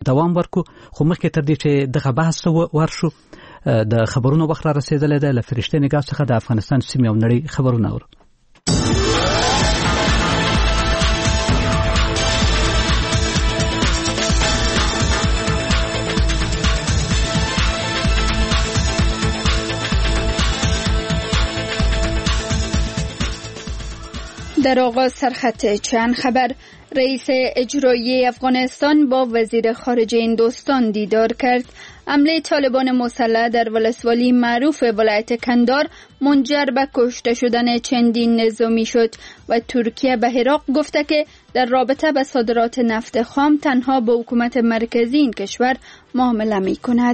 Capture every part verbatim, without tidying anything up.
دوام ورکو. خو مخکې تر دې چې دغه بحث ورشو د خبرونو وخت را رسیدلی دی. له فرشته نگاه څخه د افغانستان سیمې او نړۍ خبرونه اورو. در آغاز سرخط چند خبر. رئیس اجرایی افغانستان با وزیر خارجه هندوستان دیدار کرد. حمله طالبان مسلح در ولسوالی معروف ولایت کندهار منجر به کشته شدن چندین نظامی شد و ترکیه به عراق گفته که در رابطه با صادرات نفت خام تنها با حکومت مرکزی این کشور معامله می کند.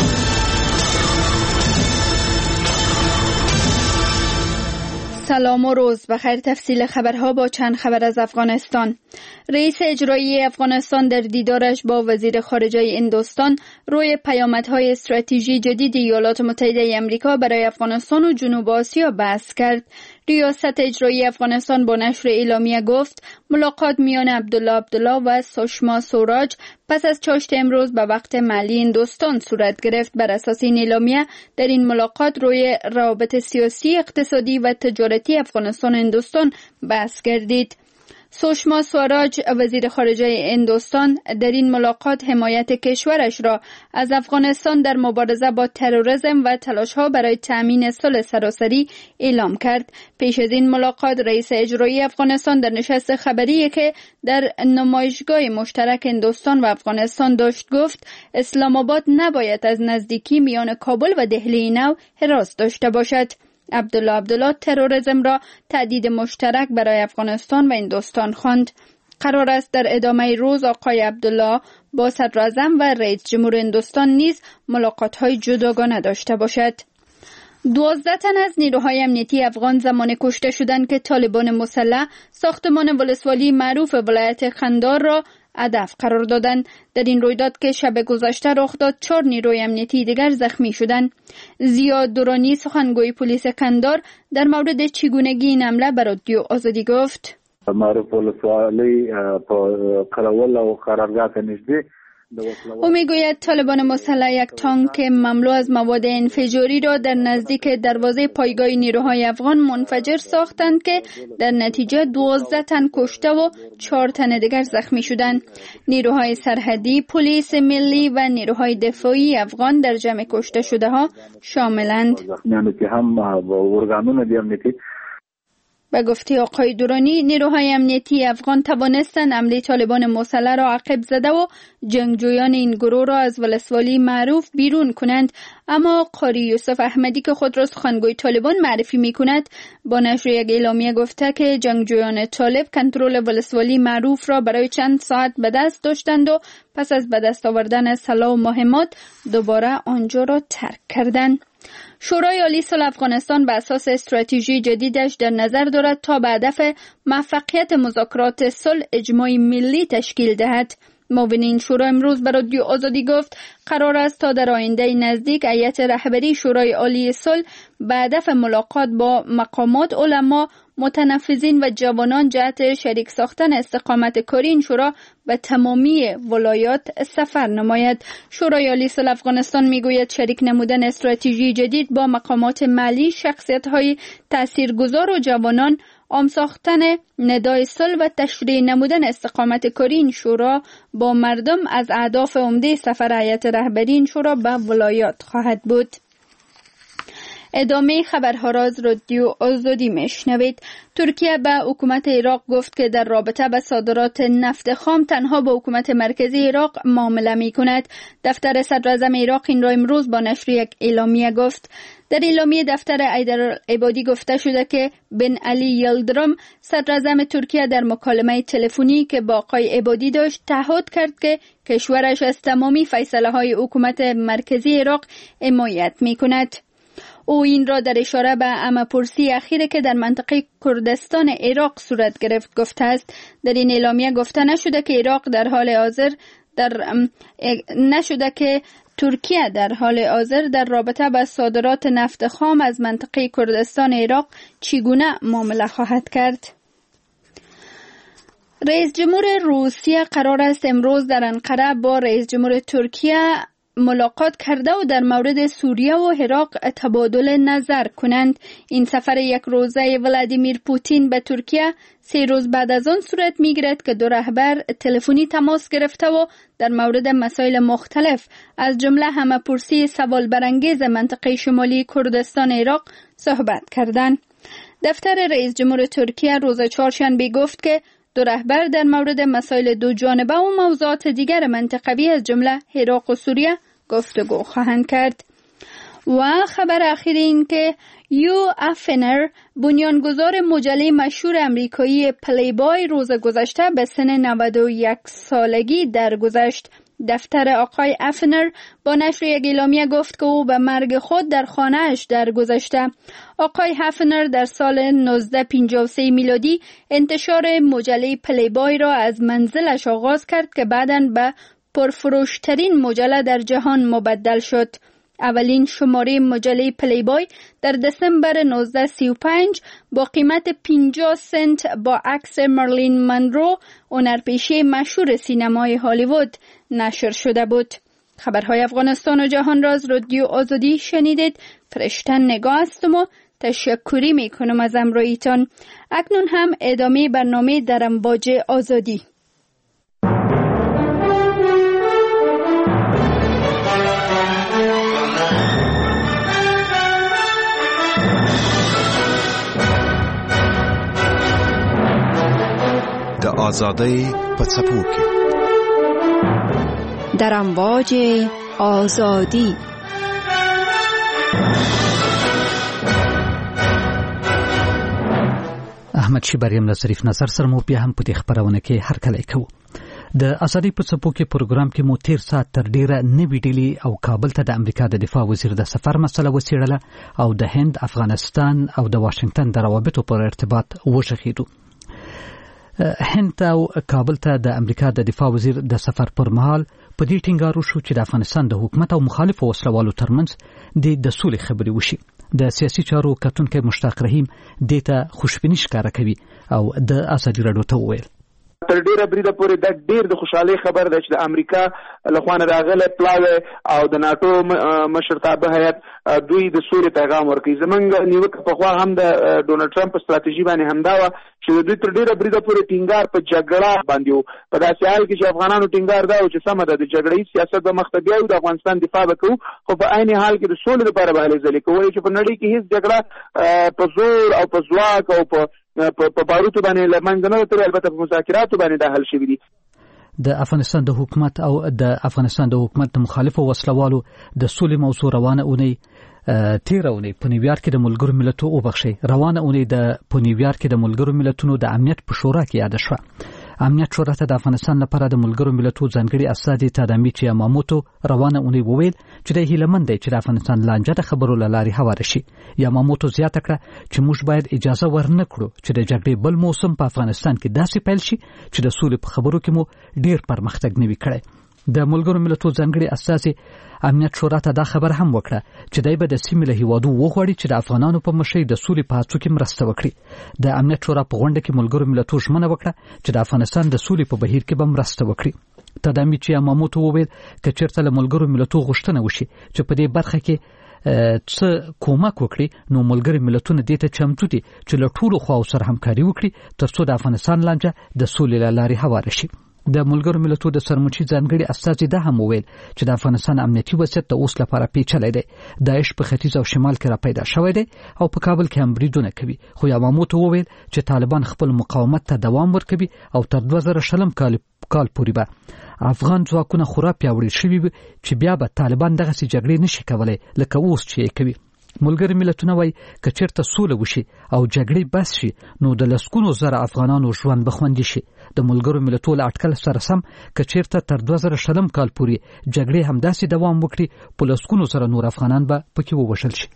سلام و روز بخیر. تفصیل خبرها با چند خبر از افغانستان. رئیس اجرایی افغانستان در دیدارش با وزیر خارجه هندوستان روی پیامدهای استراتژی جدید ایالات متحده آمریکا برای افغانستان و جنوب آسیا بحث کرد. ریاست اجرایی افغانستان با نشر اعلامیه گفت ملاقات میان عبدالله عبدالله و سوشما سوراج پس از چاشت امروز به وقت محلی هندوستان صورت گرفت. بر اساس این اعلامیه در این ملاقات روی روابط سیاسی، اقتصادی و تجارتی افغانستان و هندوستان بحث گردید. سوشما سوراج وزیر خارجه هندوستان در این ملاقات حمایت کشورش را از افغانستان در مبارزه با تروریسم و تلاش‌ها برای تأمین صلح سراسری اعلام کرد. پیش از این ملاقات رئیس اجرایی افغانستان در نشست خبری که در نمایشگاه مشترک هندوستان و افغانستان داشت گفت اسلام آباد نباید از نزدیکی میان کابل و دهلی نو حراس داشته باشد. عبدالله عبدالله تروریسم را تهدید مشترک برای افغانستان و هندوستان خواند. قرار است در ادامه روز آقای عبدالله با صدر اعظم و رئیس جمهور هندوستان نیز ملاقات‌های جداگانه داشته باشد. دوازده تن از نیروهای امنیتی افغان زمان کشته شدند که طالبان مسلح ساختمان ولسوالی معروف ولایت کندهار را هدف قرار دادند. در این رویداد که شب گذشته رخ داد چهار نیروی امنیتی دیگر زخمی شدند. زیا دورانی سخنگوی پلیس کندهار در مورد چگونگی این حمله به رادیو آزادی گفت معروف ولسوالی قراول و قرارگاه نزدیک او میگوید طالبان مسلح یک تانک مملو از مواد انفجاری را در نزدیک دروازه پایگاه نیروهای افغان منفجر ساختند که در نتیجه دوازده تن کشته و چهار تن دیگر زخمی شدند. نیروهای سرحدی، پلیس ملی و نیروهای دفاعی افغان در جمع کشته شده ها شاملند. به گفته آقای دورانی نیروهای امنیتی افغان توانستند حمله طالبان مسلح را عقب زده و جنگجویان این گروه را از ولسوالی معروف بیرون کنند، اما قاری یوسف احمدی که خود را سخنگوی طالبان معرفی می کند با نشر یک اعلامیه گفته که جنگجویان طالب کنترل ولسوالی معروف را برای چند ساعت به دست داشتند و پس از به دست آوردن سلاح و مهمات دوباره آنجا را ترک کردند. شورای عالی صلح افغانستان به اساس استراتژی جدیدش در نظر دارد تا به هدف موفقیت مذاکرات صلح اجماع ملی تشکیل دهد. معاون این شورا امروز به رادیو آزادی گفت قرار است تا در آینده نزدیک هیئت رهبری شورای عالی صلح به هدف ملاقات با مقامات، علما، متنفذین و جوانان جهت شریک ساختن استقامت کاری این شورا به تمامی ولایات سفر نماید. شورای عالی صلح افغانستان میگوید شریک نمودن استراتژی جدید با مقامات ملی، شخصیت‌های تاثیرگذار و جوانان، عام ساختن ندای صلح و تشریع نمودن استقامت کاری این شورا با مردم از اهداف عمده سفر هیئت رهبری این شورا به ولایات خواهد بود. ادامه خبرها را از رادیو آزادی میشنوید. ترکیه به حکومت عراق گفت که در رابطه با صادرات نفت خام تنها با حکومت مرکزی عراق معامله می کند. دفتر صدر اعظم عراق این را امروز با نشر یک اعلامیه گفت. در اعلامیه دفتر حیدرالعبادی گفته شده که بن علی یلدرم صدر اعظم ترکیه در مکالمه تلفنی که با آقای عبادی داشت تعهد کرد که کشورش از تمامی فیصله های حکومت مرکزی عراق حمایت می کند. او این را در اشاره به همه‌پرسی اخیری که در منطقه کردستان عراق صورت گرفت گفته است. در این اعلامیه گفته نشده که عراق در حال حاضر در نشده که ترکیه در حال حاضر در رابطه با صادرات نفت خام از منطقه کردستان عراق چگونه معامله خواهد کرد. رئیس جمهور روسیه قرار است امروز در انقره با رئیس جمهور ترکیه ملاقات کرده و در مورد سوریه و عراق تبادل نظر کنند. این سفر یک روزه ولادیمیر پوتین به ترکیه سه روز بعد از آن صورت می‌گیرد که دو رهبر تلفنی تماس گرفته و در مورد مسائل مختلف از جمله همه‌پرسی سوال برانگیز منطقه شمالی کردستان عراق صحبت کردند. دفتر رئیس جمهور ترکیه روز چهارشنبه گفت که دو رهبر در مورد مسائل دو جانبه و موضوعات دیگر منطقوی از جمله عراق و سوریه گفتگو خواهند کرد. و خبر اخیر این که یو افنر بنیانگذار مجله مشهور امریکایی پلی بای روز گذشته به سن نود و یک سالگی درگذشت. دفتر آقای افنر با نشر یک اعلامیه گفت که او به مرگ خود در خانه‌اش درگذشته. آقای افنر در سال هزار و نهصد و پنجاه و سه میلادی انتشار مجله پلی بای را از منزلش آغاز کرد که بعداً به پرفروشترین مجله در جهان مبدل شد. اولین شماره مجله پلی بای در دسامبر هزار و نهصد و سی و پنج با قیمت پنجاه سنت با عکس مرلین منرو، هنرپیشه مشهور سینمای هالیوود، نشر شده بود. خبرهای افغانستان و جهان را از رادیو آزادی شنیدید. فرشتن نگاه هستم و تشکری می کنم از همراهیتان. اکنون هم ادامه برنامه در امواج آزادی. د آزادۍ په څپو کې در امواج آزادی. احمد شیبریم له ظریف نظر سره مو بیا هم په دې خبرونه کې هرکلی کوو. د آزادۍ په څپو کې پروګرام کې مو تیر ساعت تر ډیره نوې ډیلي او کابل ته د امریکا د دفاع وزیر د سفر مسله وڅېړله او د هند، افغانستان او د واشنگټن د روابطو پر ارتباط وشخېدو. هند او کابل ته د امریکا د دفاع وزیر د سفر پر مهال په دې ټینګار وشو چې د افغانستان د حکومت او مخالفو وسلوالو ترمنځ د سولې خبرې وشي. د سیاسي چارو کتونکی مشتاق رحیم دې ته خوشبیني ښکاره کوي او د ازادي راډیو ته وویل تر ډیره بریده پورې د ډیر د خوشحالي خبر ده چې د امریکا لخوا راغله پلاوی او د ناتو مشرتابه هیئت دوی د سولې پیغام ورکړي. زمونږ نیوکه په خوا هم د ډونالد ټرمپ ستراتیژي باندې همدا و چې دوی تر ډیره بریده پورې ټینګار په جګړه باندې و. په داسې حال کې چې افغانانو ټینګار دا و چې سمه ده د جګړې سیاست به مخ ته بیاو، د افغانستان دفاع وکړو، خو په عین حال کې د سولې لپاره به هلې ځلې کوو چې په نړۍ کې هیڅ جګړه په زور او په ځواک او په په باروتو باندې لمنځه نه وتلې، البته په مذاکراتو باندې دا حل شوي دي. د افغانستان د حکومت او د افغانستان د حکومت د مخالفو وسلوالو د سولې موضوع روانه اونۍ تیر اونۍ په نیویارک کې د ملګرو ملتونو وبخښي روانه اونۍ د په نیویارک کې د ملګرو ملتونو د امنیت په شورا کې یاد شوه. امنیت شورا ته د افغانستان لپاره د ملګرو ملتونو ځانګړي استازي تادامیچی یاماموتو روانه اونۍ وویل چې د هیلمند دی چې د افغانستان لانجه د خبرو لاري هوار شي. یاماموتو زیاته کړه چې موږ باید اجازه ورنکړو چې د جګړې بل موسم په افغانستان کې داسې پیل شي چې د سولې په خبرو کې مو ډیر پرمختګ نه وي کړی. د ملګرو ملتونو ځانګړي استازي امنیت شورا ته دا خبر هم وکړه چې دای به د سیمې له هیوادو وغواړي چې د افغانانو په مشرۍ د سولې په هڅو کې مرسته وکړي. د امنیت شورا په غونډه کې ملګرو ملتونو ژمنه وکړه چې د افغانستان د سولې په بهیر کې به مرسته وکړي. تادامیچی یاماموتو وویل که چېرته له ملګرو ملتونو غوښتنه وشي چې په دې برخه کې څه کومک وکړي نو ملګري ملتونه دې ته چمتو دي چې له ټولو خواو سره همکاري وکړي ترڅو د افغانستان لانجه د سولې له لارې هواره شي. د ملګرو ملتونو د سرمنشي ځانګړي استازي دا هم وویل چې د افغانستان امنیتي وضعیت د اوس لپاره پیچلی دی. داعش په ختیځ او شمال کې را پیدا شوی دی او په کابل کې هم بریدونه کوي. خو یاماموتو وویل چې طالبان خپل مقاومت ته دوام ورکوي او تر دوه زره شلم کال کال پورې به افغان ځواکونه خورا پیاوړي شوي چې بیا به طالبان دغسې جګړې نشي کولی لکه اوس چې یې کوي. ملګري ملتونه وایي که چېرته سوله وشي او جګړې بس شي نو د لسګونو زره افغانانو ژوند به خوندي شي. د ملګرو ملتونو له اټکل سره سم که چېرته تر دوه زره شلم کال پورې جګړې همداسې دوام وکړي په لسګونو زره نور افغانان به پکې ووژل شي.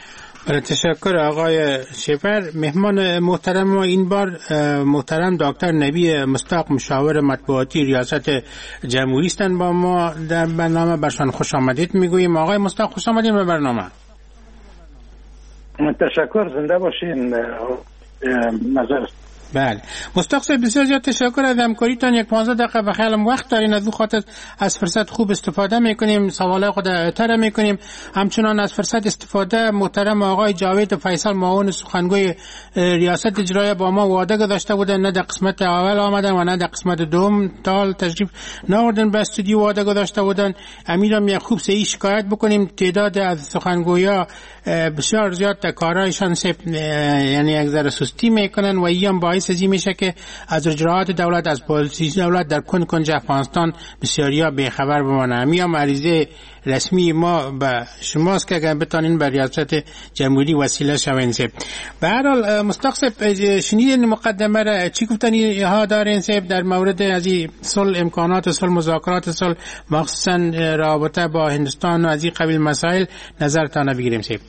تشکر آقای شیفر. مهمان محترم ما این بار محترم دکتر نبی مصداق مشاور مطبوعاتی ریاست جمهوری هستند. با ما در برنامه برشان خوش آمدید میگوییم. آقای مصداق خوش آمدید به برنامه. تشکر، زنده باشین. نظر بله مصطفی صاحب بسیار زیاد تشکر از همکاریتان. یک پانزده دقیقه به خیالم وقت دارین، از اون خاطر از فرصت خوب استفاده میکنیم، سوالای خود تر میکنیم. همچنان از فرصت استفاده محترم آقای جاوید فیصل معاون سخنگوی ریاست اجرایی با ما وعده گذاشته بودن، نه در قسمت اول آمدن و نه در قسمت دوم تا تشریف ناوردن به استودیو وعده گذاشته بودن. امیدم یک خوب صحیح شکایت بکنیم. تعداد از سخنگویا بسیار زیاد کارایشان یعنی یک ذره سستی میکنن و این باعث ازی میشه که از اجراءات دولت، از پالیسی دولت در کن کنج افغانستان بسیاریا بیخبر بمانه. همین عریضه رسمی ما به شماست که اگر بتانین به ریاست جمهوری وسیله شوین. به هر حال مستقصب شنیدین مقدمه را، چی گفتنی ها دارین سیب در مورد از این صلح، امکانات صلح، مذاکرات صلح، مخصوصا رابطه با هندوستان و از این قبیل مسائل نظرتان بگیریم سیب؟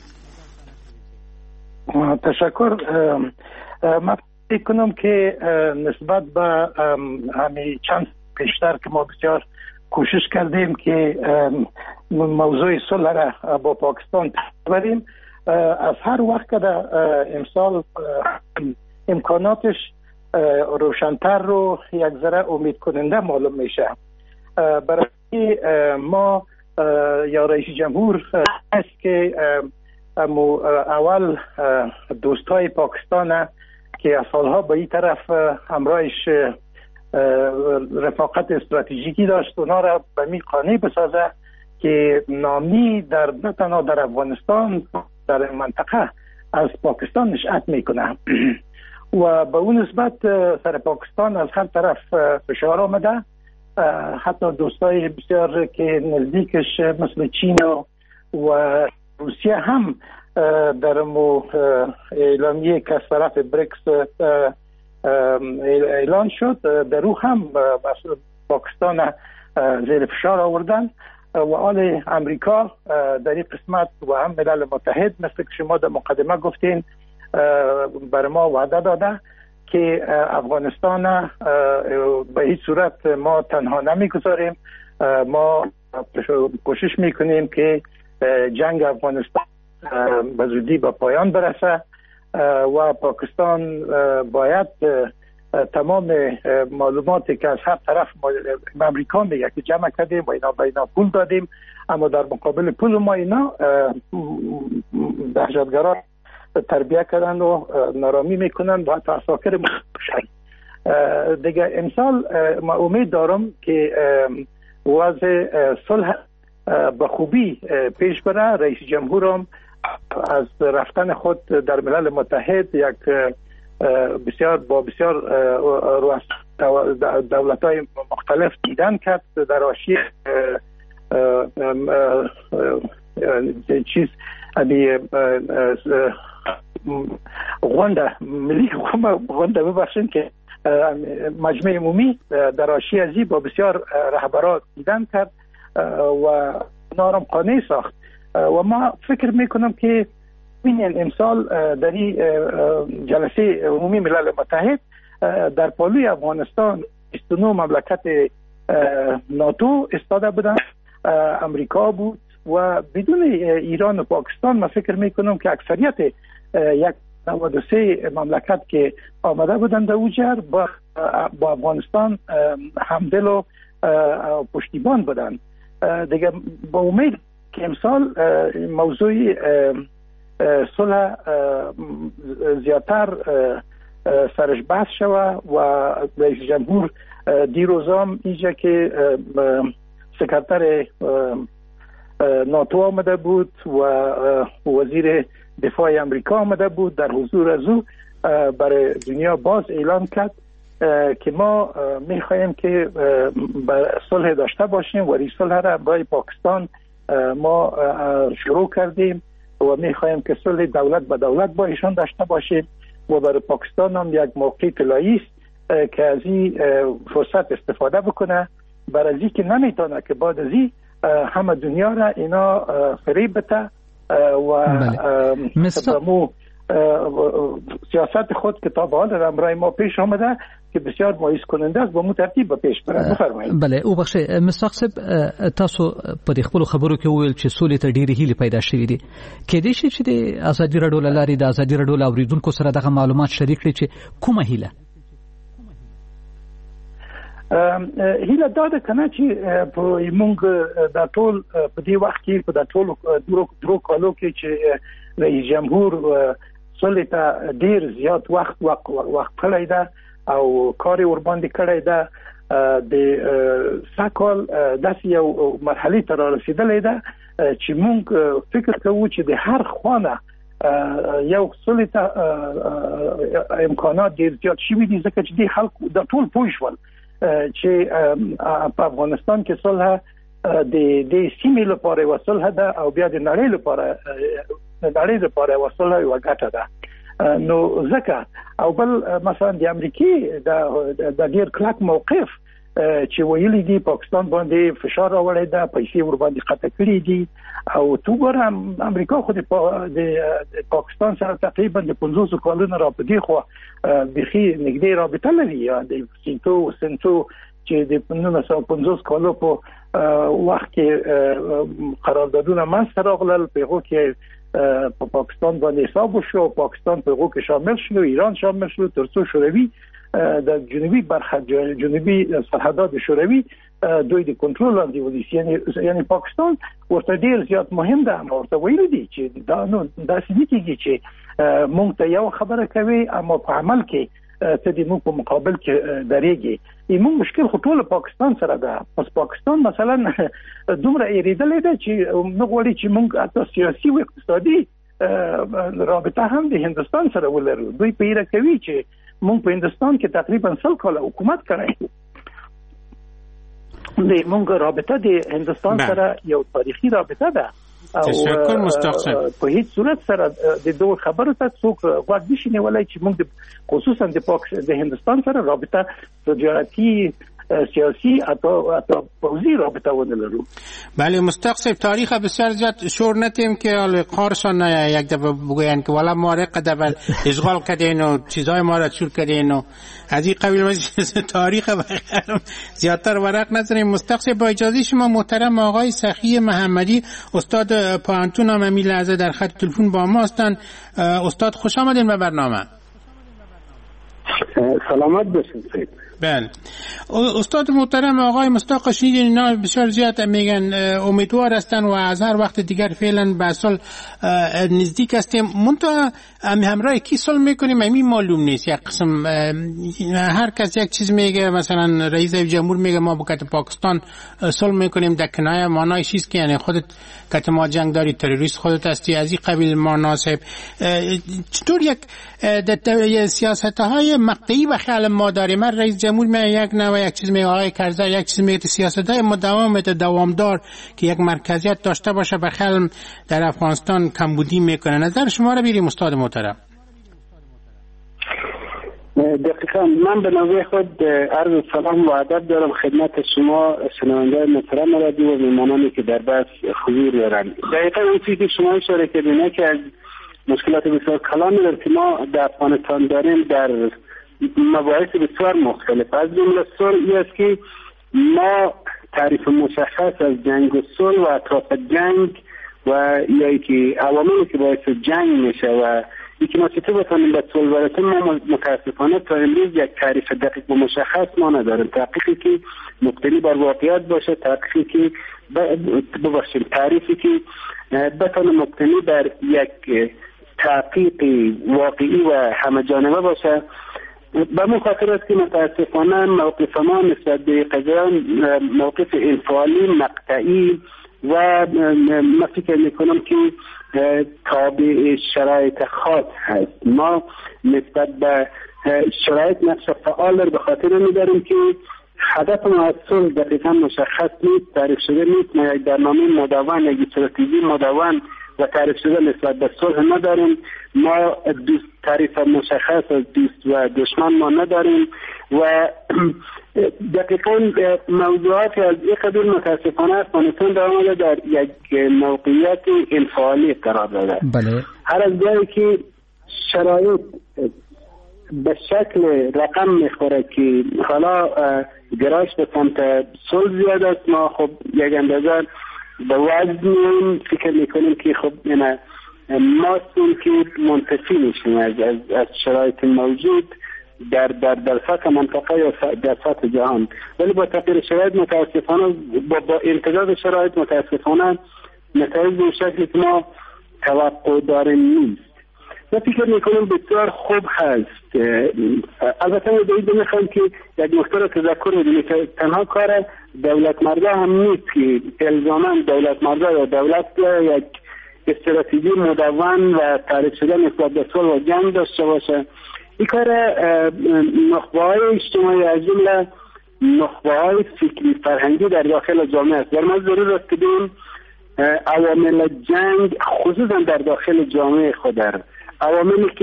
تشکر. من فکر کنم که نسبت به همین چند پیشتر که ما بسیار کوشش کردیم که موضوع صلح را با پاکستان بریم، از هر وقت که در امسال امکاناتش روشن‌تر رو یک ذره امید کننده معلوم میشه. برای ما یا رئیس جمهور است که اول دوستای پاکستان که از سالها به این طرف همراهش رفاقت استراتژیکی داشت، اونا را به می قانع بسازه که نامی در نه تنها در افغانستان، در منطقه از پاکستان نشأت میکنه و به اون نسبت سر پاکستان از هر طرف فشار آمده. حتی دوستای بسیار که نزدیکش مثل چین و روسیه هم در مو اعلامیه که از طرف بریکس اعلان شد، در او هم پاکستان زیر فشار آوردن و آل امریکا در این قسمت و هم ملل متحد مثل که شما در مقدمه گفتین بر ما وعده داده که افغانستان به هیچ صورت ما تنها نمیگذاریم. ما کوشش میکنیم که جنگ افغانستان به زودی به پایان برسه و پاکستان باید تمام معلوماتی که از هر طرف امریکا میگه که جمع کردیم و اینا به اینا پول دادیم، اما در مقابل پول ما اینا دهشتگران تربیه کردن و نارامی میکنن و حتی عساکر میکشن دیگه. امسال ما امید دارم که وضع صلح به خوبی پیش بره. رئیس جمهورم از رفتن خود در ملل متحد یک بسیار با بسیار دولت‌های مختلف دیدن کرد در حاشیه چیز ابی غونده ملی غونده ببخشین که مجمع عمومی در حاشیه ازی با بسیار رهبران دیدن کرد و نارم قانع ساخت و ما فکر میکنم که این امسال در این جلسه عمومی ملل متحد در پالوی افغانستان بیست و نه مملکت ناتو استاده بودن، امریکا بود و بدون ایران و پاکستان ما فکر میکنم که اکثریت یک نود و سه مملکت که آمده بودن در اوجر با, با افغانستان همدل و پشتیبان بودن دیگه. با امید که امسال موضوع صلح زیادتر سرش بحث شود و رئیس جمهور دیروزام اینجا که سکرتر ناتو آمده بود و وزیر دفاع امریکا آمده بود، در حضور از او برای دنیا باز اعلان کرد که ما میخواهیم که صلح داشته باشیم و این صلح را برای پاکستان ما شروع کردیم و میخواهیم که صلح دولت به دولت با ایشان داشته باشیم و برای پاکستان هم یک موقع طلایی است که از این فرصت استفاده بکنه، برای از این که نمیتونه که بعد از این همه دنیا را اینا فریب بده و مستمو سیاست خود که تا به حال امرای ما پیش آمده که بسیار مایوس کننده است با مو ترتیب پیش بره. بفرمایئ. بله او بخشه مستقصب تاسو په خپل خبرو کې ویل چې سولې ته ډېری هیله پیدا شوې دي. کې دې شي چې د ازادي رادیو لاري د ازادي رادیو اوریدونکو سره دغه معلومات شریک کړي چې کومه هیله هیله داده کنه چې په موږ د ټول په دې وخت کې په د ټول درو درو کالو کې چې رئیس جمهور صلح ته ډیر زیات وخت وخت وخت کړی ده او کار ور باندې کړی ده د ساکل داسې یو مرحله ته رسیدلې ده چې موږ فکر کوو چې د هر خوانه یو صلح ته امکانات ډیر زیات شوي دي ځکه چې د خلکو د ټول پوه شول چې په افغانستان کې صلح د د سیمې لپاره وصله ده او بیا د نړۍ لپاره د نړۍ لپاره وصله یو ګټه ده نو ځکه او بل مثلا د امریکای د ډیر کلک موقف چې ویلي دي پاکستان باندې فشار راوړی ده پیسې ور باندې قطع کړې دي او تو ګورم امریکا خو د پاکستان سره تقریبا د پنځوس کلونو را پدې خو بخي نګدي رابطه لري یا د سینتو سنتو چې د نولس سوه پنځوس کالو په وخت کې قراردادونه منځته راغلل په هغه کې په پاکستان باندې حساب شو پاکستان په هغه کې شامل شو ایران شامل شو ترڅو شوروي د جنوبي برخه جنوبي سرحدات شوروي دوی د کنټرول لاندې ودی یعنی یعنی پاکستان ورته ډیر زیات مهم ده ورته ویل دي چې دا نو داسې نه کیږي چې مونږ ته یو خبره کوي اما په عمل کې ته د موږ په مقابل کې درېږي ایمون مشکل خو ټول پاکستان سره ده پس پاکستان مثلا دومره ایریدلې ده چې موږ وړي چې موږ اته سیاسي او اقتصادي رابطه هم د هندستان سره ولرو دوی پیره کوي چې موږ په هندستان کې تقریبا سل کال حکومت کړی د موږ رابطه د هندستان سره یو تاریخي رابطه ده تشکر مصطفی صاحب په هیڅ صورت سره د دوه خبرو ته څوک غوږ نشي نیولای چې موږ خصوصا د پاک د هندستان سره رابطه تجارتي سیاسی اتا اتا پوزی رابطه ونلرو. بله مستقصب تاریخ بسیار زیاد شور نتیم که حال قارشان یک دفعه بگوین که والا ما رق دفعه اشغال کردین و چیزای ما را چور کردین و از این قبیل تاریخ بخیرم زیادتر ورق نزنیم. مستقصب با اجازه شما محترم آقای سخی محمدی استاد پانتون هم امی لحظه در خط تلفن با ما هستند. استاد خوش آمدین به برنامه. سلامت باشید. بله استاد محترم آقای مصطفی شنیدین اینا بسیار زیاد میگن امیدوار هستن و از هر وقت دیگر فعلا به سال نزدیک هستیم منتها همراه کی صلح میکنیم همین معلوم نیست. یک قسم هر کس یک چیز میگه مثلا رئیس جمهور میگه ما با کت پاکستان صلح میکنیم در کنایه معنای چیز که یعنی خودت کت ما جنگ داری تروریست خودت هستی از این قبیل مناسب چطور یک سیاست های مقطعی و خیال ما داریم. من رئیس جمهور می یک نوع یک چیز می آقای کرزی یک چیز می سیاست های مداوم دوامدار که یک مرکزیت داشته باشه به خیال در افغانستان کمبودی میکنه. نظر شما را بیریم استاد محترم. دقیقا من به نوبه خود عرض سلام و ادب دارم خدمت شما شنونده محترم رادیو و میهمانانی که در بحث حضور دارند. دقیقا اون چیزی که شما اشاره کردین که از مشکلات بسیار کلان داریم که ما در افغانستان داریم در مباحث بسیار مختلف. از جمله صلح این است که ما تعریف مشخص از جنگ و صلح و اطراف جنگ و یا که عواملی که باعث جنگ میشه و یکی ما چطور بتانیم به صلح برسیم ما متاسفانه تا امروز یک تعریف دقیق و مشخص ما نداریم. تحقیقی که مبتنی بر واقعیت باشه، تحقیقی که ببخشیم تعریفی که بتانه مبتنی بر یک تحقیق واقعی و همه جانبه باشه. به من خاطر است که متاسفانه موقف ما نسبت به قضیه موقف انفعالی مقطعی و من فکر میکنم که تابع شرایط خاص هست. ما نسبت به شرایط نقش فعال به خاطر می‌داریم که هدف ما از صلح دقیقا مشخص نیست، تعریف شده نیست. ما یک برنامه مدون، یک استراتژی مدون و تعریف شده نسبت به صلح نداریم. ما دوست تعریف مشخص از دوست و دشمن ما نداریم و دقیقا موضوعاتی از این قبیل متاسفانه افغانستان در آمده در یک موقعیت انفعالی قرار داده. بله. هر از جایی که شرایط به شکل رقم میخوره که حالا گرایش به سمت صلح زیاد است، ما خب یک اندازه به وزن فکر میکنیم که خب اینه ما سون که منتفی میشیم از, از, از شرایط موجود در در در سطح منطقه یا در سطح جهان. ولی با تغییر شرایط متاسفانه با, با امتداد شرایط متاسفانه نتایج به شکلی که ما توقع داریم نیست. من فکر میکنم بسیار خوب هست. البته من باید میخوام که یک نکته را تذکر بدیم که تنها کار دولت مرده هم نیست که الزاما دولت مرده یا دولت یک استراتژی مدون و تعریف شده نسبت به صلح و جنگ داشته باشه. این کار نخبه‌های اجتماعی از جمله نخبه‌های فکری فرهنگی در داخل جامعه است. در ما ضرور است که ببینیم عوامل جنگ خصوصا در داخل جامعه خود در عواملی که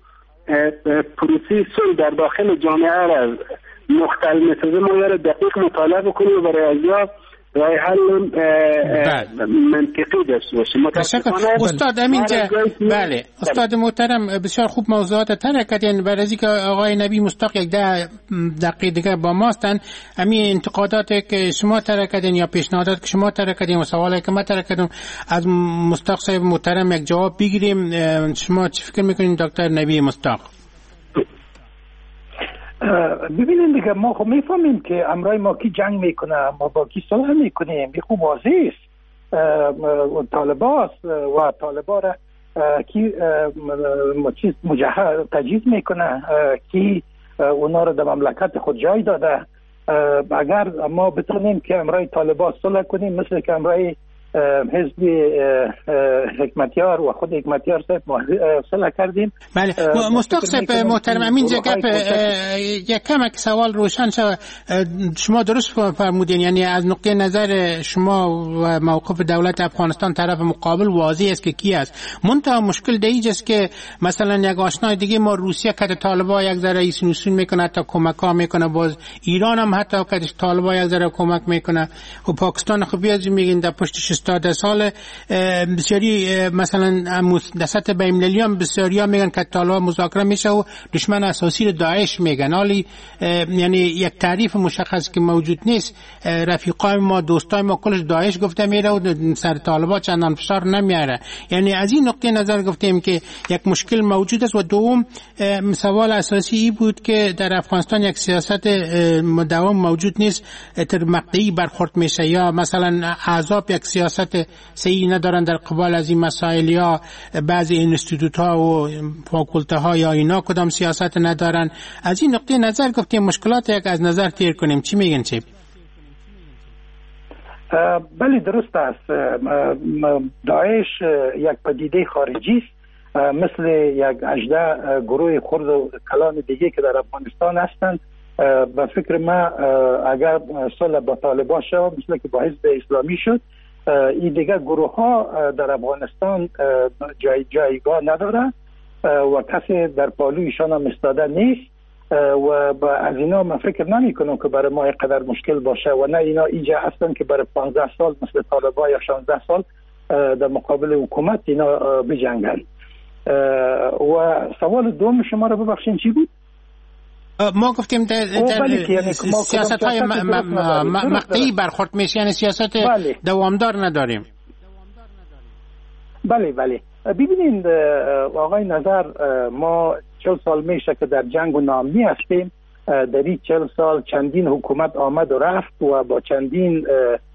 پروسه صلح در داخل جامعه را مختل می‌سازه ما را دقیق مطالعه بکنیم و برای ازیا رای حل منطقی داشته باشیم. استاد امین بله استاد محترم بسیار خوب موضوعات طرح کردین. برای اینکه آقای نبی مصداق یک ده دقیقه دیگه با ماستن، همین انتقاداتی که شما طرح کردین یا پیشنهادات که شما طرح کردین و سوالی که من طرح کردم از مصداق صاحب محترم یک جواب بگیریم. شما چی فکر میکنین دکتر نبی مصداق؟ ببینید دیگه ما خب میفهمیم که امرای ما کی جنگ میکنه، ما با کی صلح میکنیم. بی خوب واضح است طالباست و طالبا را کی چیز مجهز تجهیز میکنه، کی اونا را در مملکت خود جای داده. اگر ما بتونیم که امرای طالبا صلح کنیم مثل که امرای حزب حکمتیار و خود حکمتیار صاحب صلح کردیم. بله مصداق صاحب محترم اینجا گپ یک کم سوال روشن شد. شما درست فرمودین، یعنی از نقطه نظر شما و موقف دولت افغانستان طرف مقابل واضح است که کی است. منتها مشکل دیگه است که مثلا یک آشنای دیگه ما روسیه که طالبا یک ذره ایسنوسون میکنه تا کمک ها میکنه، باز ایران هم حتی که طالبا یک ذره کمک میکنه و پاکستان خب بیاد میگین در پشت شصت سال بسیاری مثلا در سطح بین‌المللی هم بسیاری ها میگن که طالبان مذاکره میشه و دشمن اساسی رو داعش میگن. حالی یعنی یک تعریف مشخص که موجود نیست. رفیقای ما دوستای ما کلش داعش گفته میره و سر طالبان چندان فشار نمیاره. یعنی از این نقطه نظر گفتیم که یک مشکل موجود است. و دوم سوال اساسی ای بود که در افغانستان یک سیاست مداوم موجود نیست، تر مقطعی برخورد میشه یا مثلا احزاب یک سیاست صحیح ندارن در قبال از این مسائل یا بعضی اینستیتوت ها و فاکولته ها یا اینا کدام سیاست ندارن. از این نقطه نظر گفتیم مشکلات یک از نظر تیر کنیم. چی میگن چی؟ بله درست است. داعش یک پدیده خارجی است مثل یک اژده گروه خرد و کلان دیگه که در افغانستان هستند. به فکر ما اگر صلح با طالبان شد مثل که با حزب اسلامی شد، این دیگه گروه ها در افغانستان جای جایگاه نداره و کسی در پالویشان هم استاده نیست و با از اینا من فکر نمی کنم که برای ما اینقدر مشکل باشه و نه اینا اینجا هستن که برای پانزده سال مثل طالبان یا شانزده سال در مقابل حکومت اینا بجنگن. و سوال دوم شما رو ببخشین چی بود؟ ما گفتیم در, در سیاست های مقطعی برخورد میشه، یعنی سیاست بله. دوامدار نداریم. بله بله ببینید آقای نظر، ما چهل سال میشه که در جنگ و ناامنی هستیم. در این چهل سال چندین حکومت آمد و رفت و با چندین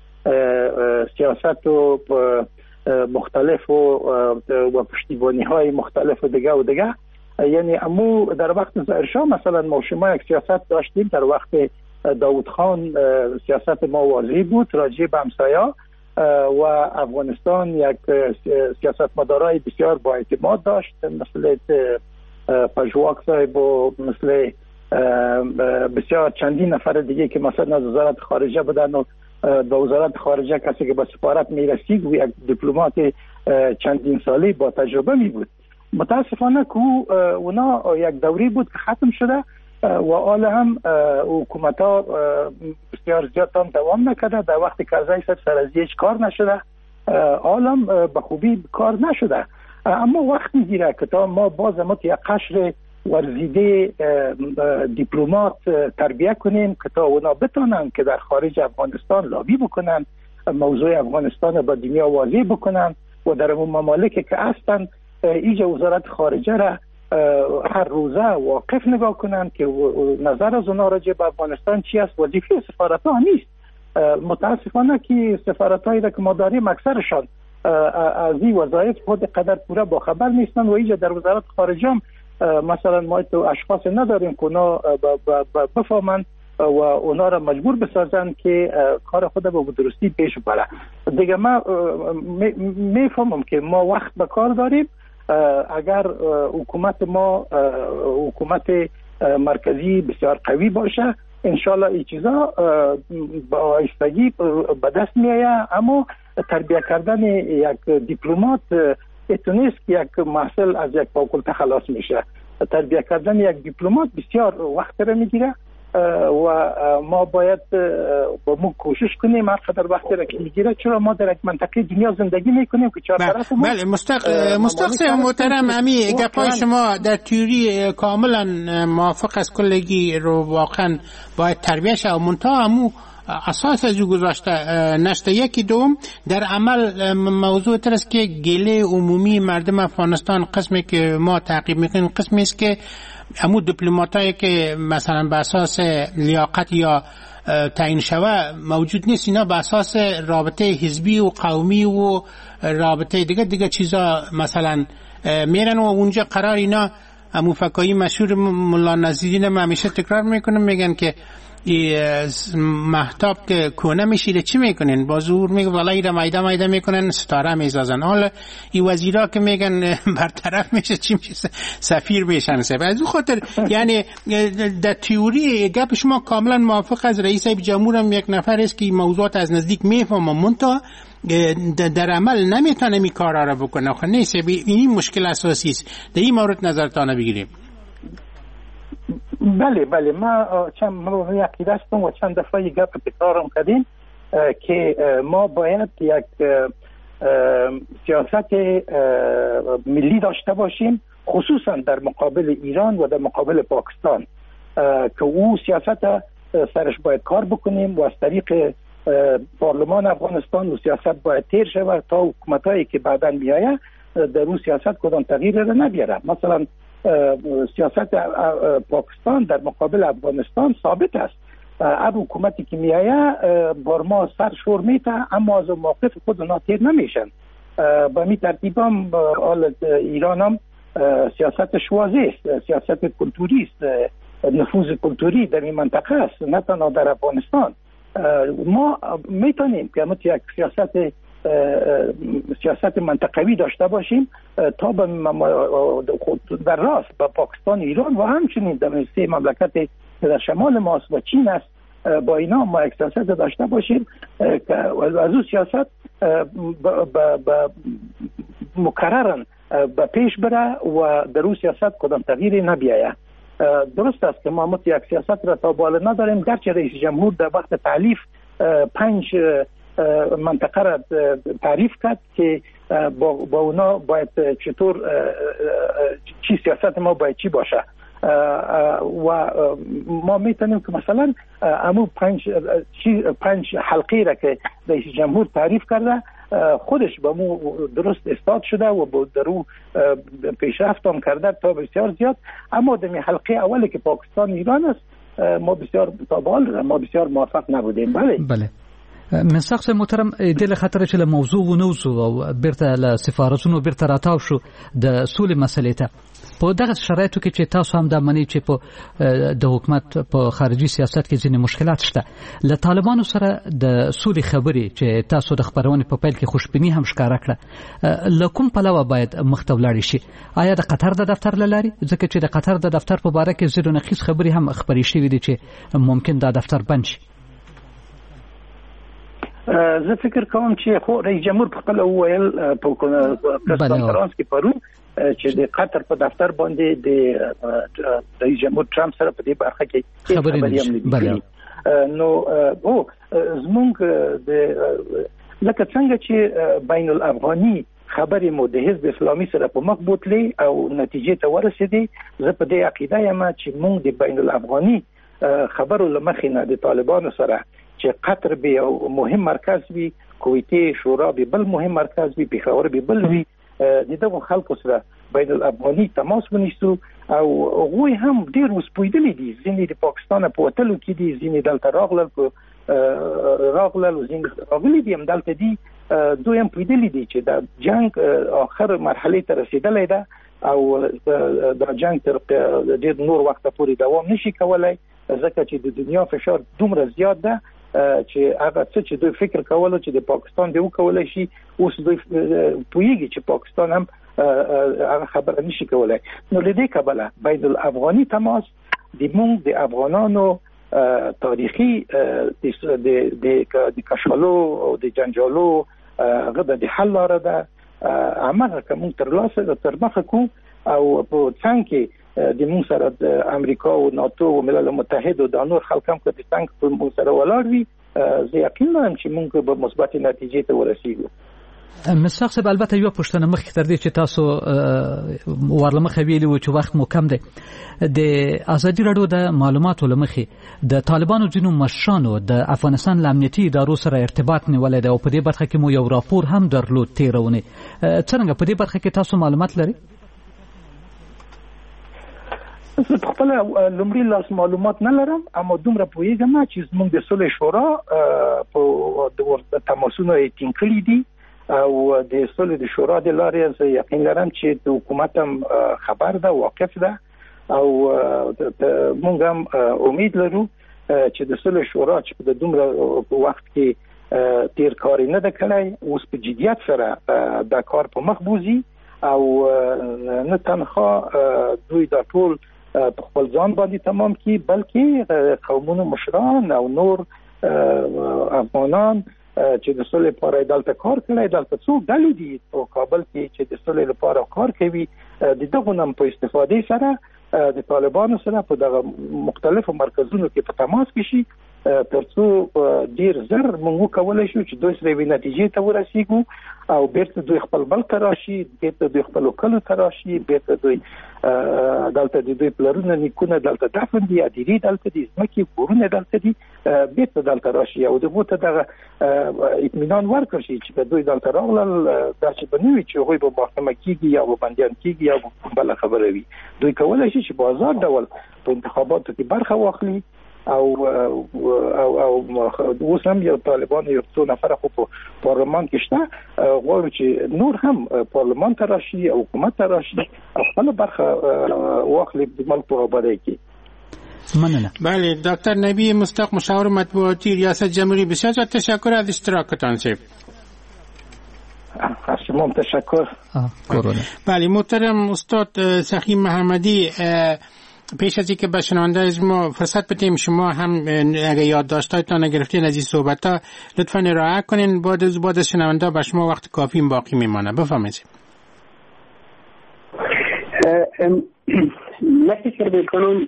سیاست و مختلف و, و پشتیبانی های مختلف و دیگه و دیگه. یعنی امو در وقت ظاهرشاه مثلا ما شما یک سیاست داشتیم، در وقت داود خان سیاست ما واضح بود راجع به همسایا و افغانستان یک سیاست مدارای بسیار با اعتماد داشت مثل پژواک صاحب و مثل بسیار چندین نفر دیگه که مثلا از وزارت خارجه بودن و به وزارت خارجه کسی که به سفارت میرسید و یک دیپلمات چندین سالی با تجربه می بود. متاسفانه که اونا یک دوری بود که ختم شده و حال هم حکومت ها بسیار زیاد هم دوام نکرده. در وقتی که از این سر از هیچ کار نشده، حال هم به خوبی کار نشده. اما وقت میگیره که تا ما باز هم یک قشر ورزیده دیپلمات تربیه کنیم که تا اونا بتونن که در خارج افغانستان لابی بکنن، موضوع افغانستان با دنیا واضح بکنن و در اون ممالک که هستن ایجا وزارت خارجه را هر روزه واقف نگاه کنند که نظر از اونا راجع به افغانستان چی است. وظیفه سفارت ها نیست. متاسفانه که سفارت هایی که ما داریم اکثرشان از این وظایف خود قدر پورا با خبر نیستن و اینجا در وزارت خارجه هم مثلا ما تو اشخاص نداریم که اونا بفهمند و اونا را مجبور بسازند که کار خود به درستی پیش بره. دیگه ما میفهمم که ما وقت به کار داریم. اگر حکومت ما حکومت مرکزی بسیار قوی باشه انشالله این چیزا با آهستگی به دست میآید. اما تربیت کردن یک دیپلمات اتونیست که یک محصل از یک فاکولته خلاص میشه. تربیت کردن یک دیپلمات بسیار وقت را میگیره و ما باید با مو کوشش کنیم هر قدر وقتی را که میگیره، چرا ما در یک منطقه دنیا زندگی میکنیم که چهار طرف ما بله مستق مستقص محترم امی گپای شما در تیوری کاملا موافق از کلگی رو واقعا باید تربیت شه و منتها همو اساس از گذاشته نشته. یکی دوم در عمل موضوع تر است که گله عمومی مردم افغانستان قسمی که ما تعقیب میکنیم قسمی است که همون دیپلماتایی که مثلا به اساس لیاقت یا تعیین شوه موجود نیست، اینا به اساس رابطه حزبی و قومی و رابطه دیگه دیگه چیزا مثلا میرن و اونجا قرار اینا همون فکایی مشهور مولا نصیرالدین هم همیشه تکرار میکنن، میگن که محتاب که کونه میشیره چی میکنن؟ با زور میگه والا ایره مایده مایده میکنن ستاره میزازن. حالا این وزیرا که میگن برطرف میشه چی میشه؟ سفیر میشن. از اون خاطر یعنی در تئوری گپ شما کاملا موافق از رئیس جمهور هم یک نفر است که موضوعات از نزدیک میفهمه منتها در عمل نمیتونه می کارا را بکنه. خب نیست این مشکل اساسی است. در این مورد نظرتان بگیریم. بله بله ما چند ما یکی دستم و چند دفعه گپ تکرارم کردیم که ما باید یک سیاست ملی داشته باشیم، خصوصا در مقابل ایران و در مقابل پاکستان که او سیاست سرش باید کار بکنیم و از طریق پارلمان افغانستان و سیاست باید تیر شود تا حکومتایی که بعداً میآید در اون سیاست کدام تغییر را نبیاره. مثلا سیاست پاکستان در مقابل افغانستان ثابت است. اب حکومتی که میآید بر ما سر شور میته اما از موقف خود اونا تیر نمیشن. با می ترتیب هم ایران هم سیاستش واضح است، سیاست کلتوری است، نفوذ کلتوری در این منطقه است، نه تنها در افغانستان. ما میتونیم که همون یک سیاست سیاست منطقوی داشته باشیم تا در راست با پاکستان، ایران و همچنین در سه مملکت در شمال ماست و چین است، با اینا ما یک سیاست داشته باشیم که از اون سیاست مکررن به پیش بره و در اون سیاست کدام تغییری نبیاید. درست است که ما مت یک سیاست را تا بالا نداریم، گرچه رئیس جمهور در وقت تعلیف پنج منطقه را تعریف کرد که با, با اونا باید چطور چی سیاست ما باید چی باشه و ما میتونیم که مثلا امو پنج پنج حلقه را که رئیس جمهور تعریف کرده خودش با مو درست استاد شده و با درو پیشرفت هم کرده تا بسیار زیاد. اما در حلقه اولی که پاکستان ایران است ما بسیار تابال ما بسیار موفق نبودیم. بله بله من شخص محترم دل خطر چې موضوع ونوزو او بیرته له سفارتونو بیرته راتاو شو د سولې مسلې ته په دغه شرایطو کې چې تاسو هم د منی چې په د حکومت په خارجي سیاست کې ځینې مشکلات شته، له طالبانو سره د سولې خبرې چې تاسو د خبرونې په پیل کې خوشبیني هم ښکارا کړه، له کوم پلوه باید مخته ولاړ شي؟ آیا د قطر د دفتر لاري؟ ځکه چې د قطر د دفتر په باره کې زیرو نقیص خبرې هم خبرې شوې دي چې ممکن دا دفتر بند شي. زه فکر کوم چې خو رئیس جمهور په خپل وویل په کنفرانس کې پرون چې د قطر په دفتر باندې د رئیس جمهور ترامپ سره په دې برخه کې خبرې هم نو او زمونږ د لکه څنګه چې بین الافغاني خبرې مو د حزب اسلامي سره په مخ بوتلې او نتیجې ته ورسېدې، زه په دې عقیده یم چې موږ د بین الافغاني خبرو لمخې نه د طالبانو سره چې قطر به یو مهم مرکز وي، کویته شورا به بل مهم مرکز وي، پیښور به بل وي، د دغه خلکو سره بین الافغاني تماس ونیسو او هغوی هم ډیر وسپویدلي دي. ځینې د پاکستان په وتلو کې دي، ځینې دلته راغلل په راغلل او ځینې راغلي دي هم دلته دي. دوی هم پویدلي دي چې د جنگ آخر مرحله ته رسیدلې ده او د جنگ تر ډیر نور وخت پورې دوام نشي کولای، ځکه چې د دنیا فشار دومره زیات ده چې هغه څه چې دوی فکر کولو چې د پاکستان دی وکولای شي، اوس دوی پوهیږي چې پاکستان هم هغه خبره نشي کولای. نو لدې کبله بین الافغاني تماس د موږ د افغانانو تاریخي د د کشالو او د جنجالو هغه د حل لاره ده. هغه کوم تر لاسه تر مخه کو او په څنګه کې د موږ سره د امریکا او ناتو او ملل متحد او د نور خلک هم په څنګه په موږ سره ولاړ وي، زه یقین لرم چې موږ به مثبت نتیجې ته ورسیږو. مساق صاحب البته یو پښتنه مخکې تر دې چې تاسو ورلمخه ویلي و چې وخت مو کم دی، د ازادي راډیو د معلوماتو لمخې د طالبانو ځینو مشرانو د افغانستان له امنیتي ادارو سره ارتباط نیولای دی او په دې برخه کې مو یو راپور هم درلود تیرونه. څنګه په دې برخه کې تاسو معلومات لرئ؟ زه په خپل لومړی لاس معلومات نه لرم، اما دومره پوهیږم چې زموږ د صلح شورا په د تماسونو ټینګ کړي دي او د صلح د شورا د لارې زه یقین لرم چې د حکومت هم خبر ده، واقف ده او موږ هم امید لرو چې د صلح شورا چې په دومره وخت کې تیر کار نه ده کړی، اوس په جدیت سره دا کار په مخ بوزي او نه تنها دوی دا ټول په خپل ځان باندې تمام کی، بلکې قومونو مشران او نور افغانان چې د صلح لپاره دلته کار کوي، دلته څو ډلې دي په کابل کې چې د صلح لپاره کار کوي، د دغه نم په استفادې سره د طالبانو سره په دغه مختلفو مرکزونو کې په تماس کې شي ترڅو ډیر زر موږ کولای شو چې دوی سره وی نتیجې ته ورسیږو او بیرته دوی خپل بل تراشي، بیرته دوی خپل کلو تراشي، بیرته دوی دلته د دوی پلرونه نیکونه دلته دفن دي، اديري دلته دي، ځمکې کورونه دلته دي، بیرته دلته راشي او دغه ته دغه اطمینان ورکړي چې دوی دلته راغلل دا چې بنوي چې هغوی به محاکمه کیږي یا به بندیان کیږي یا بل خبره وي. دوی کولای شي چې په آزاد ډول په انتخاباتو کې برخه واخلي او او او اوس هم یو طالبان یو څو نفر خو په پارلمان کې شته، غواړي چې نور هم پارلمان ته راشي او حکومت ته راشي او خپل برخه واخلي د ملک په اړه کې. مننه. بله دکتر نبی مستاق مشاور مطبوعاتی ریاست جمهوری، بسیار تشکر از اشتراکتان صاحب. از شما تشکر. بله محترم استاد سخی محمدی، پیش از اینکه به شنوندگان ما فرصت بدیم شما هم اگه یادداشتاتون نگرفتین از این صحبت‌ها لطفاً ارائه کنین، بعد از بعد از شنوندا به شما وقت کافی باقی میمانه. بفرمایید. من فکر می‌کنم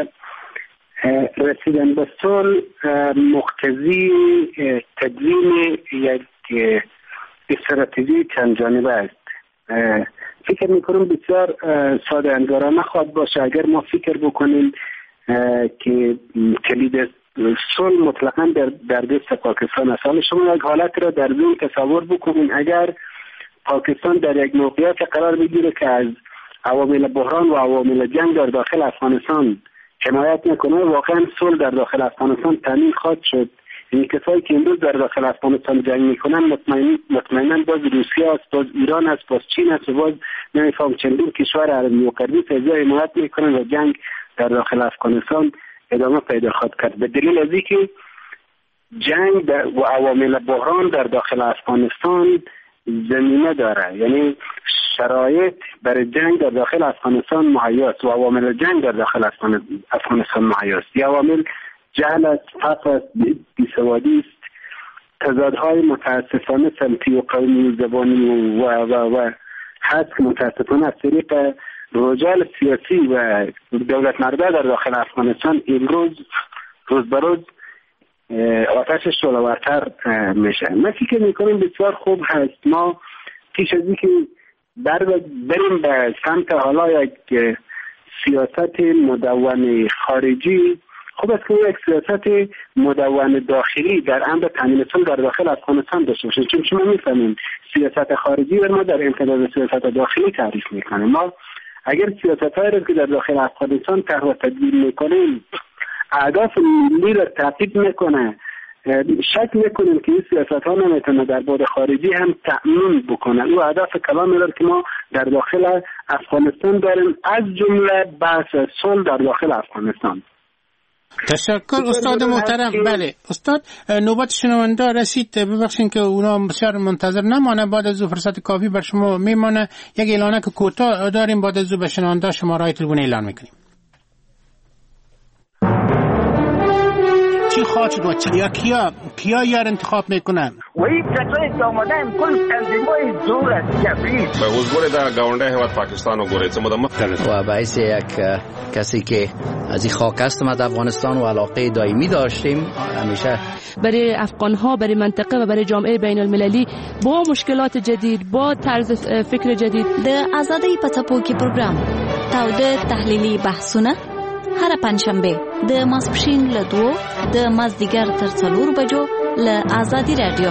رسیدن به صلح مقتضی تدوین یک استراتژی چند جانبه است. فکر میکنم بسیار ساده انگارانه خواهد باشه اگر ما فکر بکنیم که کلید صلح مطلقاً در در دست پاکستان است. حالا شما یک حالت را در ذهن تصور بکنید، اگر پاکستان در یک موقعیت قرار بگیره که از عوامل بحران و عوامل جنگ در داخل افغانستان حمایت نکنه، واقعا صلح در داخل افغانستان تامین خواهد شد. این کسایی که امروز در داخل افغانستان جنگ میکنن مطمئن مطمئنا باز روسیه است، باز ایران است، باز چین است و باز نمیفهم چندین کشور عربی و غربی فضا حمایت میکنن و جنگ در داخل افغانستان ادامه پیدا خواهد کرد. به دلیل از اینکه جنگ و عوامل بحران در داخل افغانستان زمینه داره، یعنی شرایط برای جنگ در داخل افغانستان مهیا است و عوامل جنگ در داخل افغانستان مهیا است. یا عوامل جهل است، فقر است، بیسوادی است، تضادهای متاسفانه سمتی و قومی و زبانی و و و هست که متاسفانه از طریق رجال سیاسی و دولت مرده در داخل افغانستان امروز روز به روز آتشش شعله‌ورتر میشه. من فکر میکنم بسیار خوب هست ما پیش از اینکه بریم به سمت حالا یک سیاست مدون خارجی خوب است که یک سیاست مدون داخلی در امر تامین صلح در داخل افغانستان داشته باشیم، چون شما میفهمید سیاست خارجی و ما در امتداد سیاست داخلی تعریف میکنیم. ما اگر سیاست‌هایی را که در داخل افغانستان طرح و تدوین میکنیم اهداف ملی را تعقیب میکنه، شک میکنیم که این سیاست ها نمیتونه در بعد خارجی هم تأمین بکنه. او هدف کلامی را که ما در داخل افغانستان داریم، از جمله بحث صلح در داخل افغانستان. تشکر استاد محترم. بله استاد، نوبت شنونده رسید، ببخشید که اونا بسیار منتظر نمانه، بعد از فرصت کافی بر شما میمانه. یک اعلانه که کوتاه داریم، بعد از به شنونده شماره تلفن اعلان میکنیم. چی خواهد شد یا کیا کیا یار انتخاب میکنن؟ وی کسایی که آمدن کل تنظیمای دور از جبری به وزگوری در گاونده هیواد پاکستان و گوری چمو دمه و باعث یک کسی که از این خاک هستم از افغانستان و علاقه دائمی داشتیم همیشه برای افغانها، برای منطقه و برای جامعه بین المللی با مشکلات جدید، با طرز فکر جدید. د آزادۍ په څپو کې پروګرام تاوده تحلیلي بحثونه هر پنځشنبه د ماسپښین له دوه د مازدیګر تر څلور بجو له آزادی رادیو.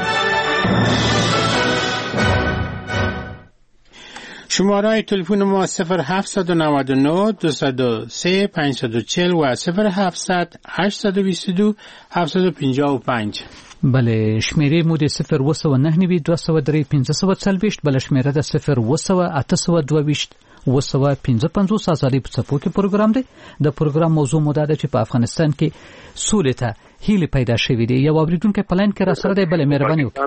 شماره تلفن ما صفر هفت نه نه دو صفر سه پنج چهار صفر و صفر هفت هشت دو دو هفت پنج پنج. بله، شمیره مود صفر و سو نه نوی دو سو دری پنج سو چلویشت، بله شمیره ده صفر و سو اته سو دویشت و سو پنځه پنځوس ازادي په څپو کې پروګرام دی. د پروګرام موضوع مو ده چې په افغانستان کې سولې ته هیله پیدا شوې دي. یو اوریدونکو پلان کې را سره دی. بله مهرباني وکړئ.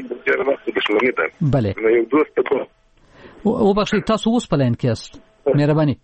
بله او بخښئ، تاسو اوس پلان کې یاست؟ مهرباني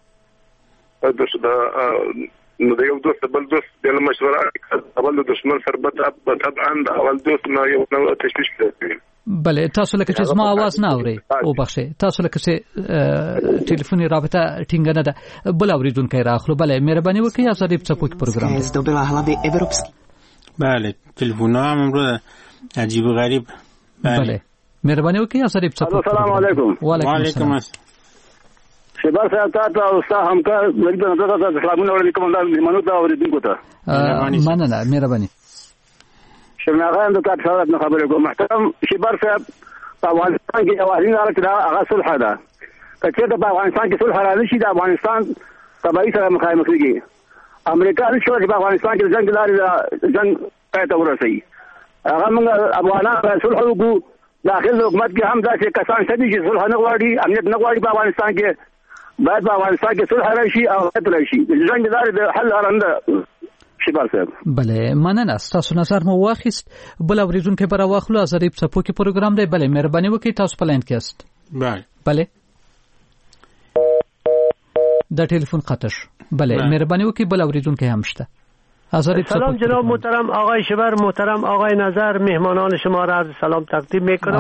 نو د یو دوست بل دوست د مشوره اول د دشمن سره به طبعا د اول دوست نه یو نو تشویش کوي. بله، تاسو لکه چې زما आवाज نه اوري او بخښئ، تاسو لکه چې ټلیفوني رابطه ټینګ نه ده. بل اوریدونکو راخلو. بله مهرباني وکړئ. آزادي په څپو کې پروګرام zdobila hlavy evropský. بله تلفن هم امروز عجیب و غریب. بله مهرباني وکړئ. آزادي په څپو کې. السلام علیکم. وعلیکم السلام. شباب صاحب تاسو استاد همکار مریض نه تاسو سلامونه ورته کوم دا منو دا اوریدونکو ته مننه. مهرباني شمناغان د تاسو سره خبرې کوم. محترم شباب صاحب، په افغانستان کې اوازین راځي دا هغه صلح ده. کله په افغانستان کې صلح راځي چې د افغانستان تبعی سره مخامخ کیږي. امریکا نشو چې په افغانستان کې جنگ لري، جنگ پای ته ورسېږي. هغه موږ افغانان صلح وکړو. داخل حکومت کې هم داسې کسان شته چې صلح نه غواړي، امنیت نه غواړي په افغانستان کې. باید په افغانستان کې صلح راشي او امنیت راشي. جنگ لري د حل لارنده شباب صاحب. بله مننه. تاسو نظر مو واخیست. بل اوریدونکو پر واخلو. آزادي په څپو کې پروګرام دی. بله مهرباني وکړئ. تاسو پلان کې است؟ بله بله د ټلیفون قطع شو. بله مهرباني وکړئ. بل اوریدونکو هم شته. سلام جناب محترم آقای شبر، محترم آقای نظر، مهمانان شما را عرض سلام تقدیم میکنم.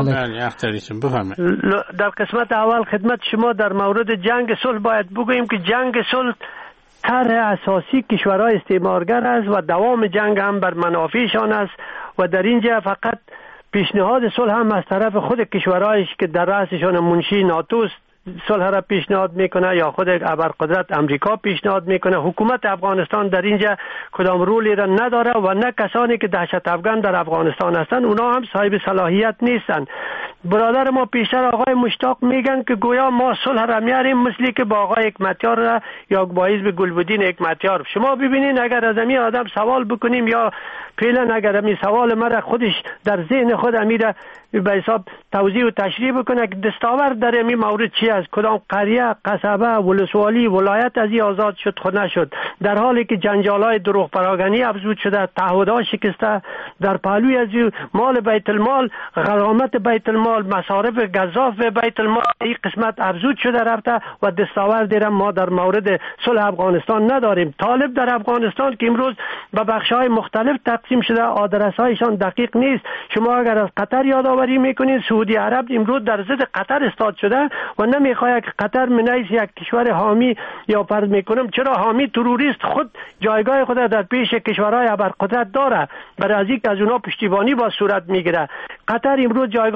در قسمت اول خدمت شما در مورد جنگ صلح باید بگوییم که جنگ صلح طرح اساسی کشورهای استعمارگر است و دوام جنگ هم بر منافعشان است و در اینجا فقط پیشنهاد صلح هم از طرف خود کشورهایی که در رأسشان منشی ناتو است صلح را پیشنهاد میکنه یا خود ابرقدرت امریکا پیشنهاد میکنه. حکومت افغانستان در اینجا کدام رولی را نداره و نه کسانی که دهشت افغان در افغانستان هستند اونا هم صاحب صلاحیت نیستند. برادر ما پیشتر آقای مشتاق میگن که گویا ما صلح را میاریم مثلی که با آقای حکمتیار را یا با حزب گلبدین حکمتیار. شما ببینین اگر از این آدم سوال بکنیم یا فعلا اگر این سوال مرا خودش در ذهن خود امیر به حساب توضیح و تشریح بکنه که دستاورد در این مورد چی است، کدام قریه، قصبه، ولسوالی، ولایت از این آزاد شد خود نشد، در حالی که جنجالای دروغ پراگنی افزود شده، تعهدات شکسته، در پهلوی از مال بیت المال، غرامت بیت المال، مصارف گزاف بیت المال این قسمت افزود شده رفته و دستاورد را ما در مورد صلح افغانستان نداریم. طالب در افغانستان که امروز به بخش‌های مختلف تقسیم شده آدرس‌هایشان دقیق نیست. شما اگر از قطر یادآوری میکنید سعودی عرب امروز در ضد قطر استاد شده و نمیخواد که قطر منیس یک کشور حامی یا فرض میکنم چرا حامی تروریست خود جایگاه خود در پیش کشورهای ابرقدرت داره، برای از اینکه از اونها پشتیبانی با صورت میگیره. قطر امروز جایگاه خود را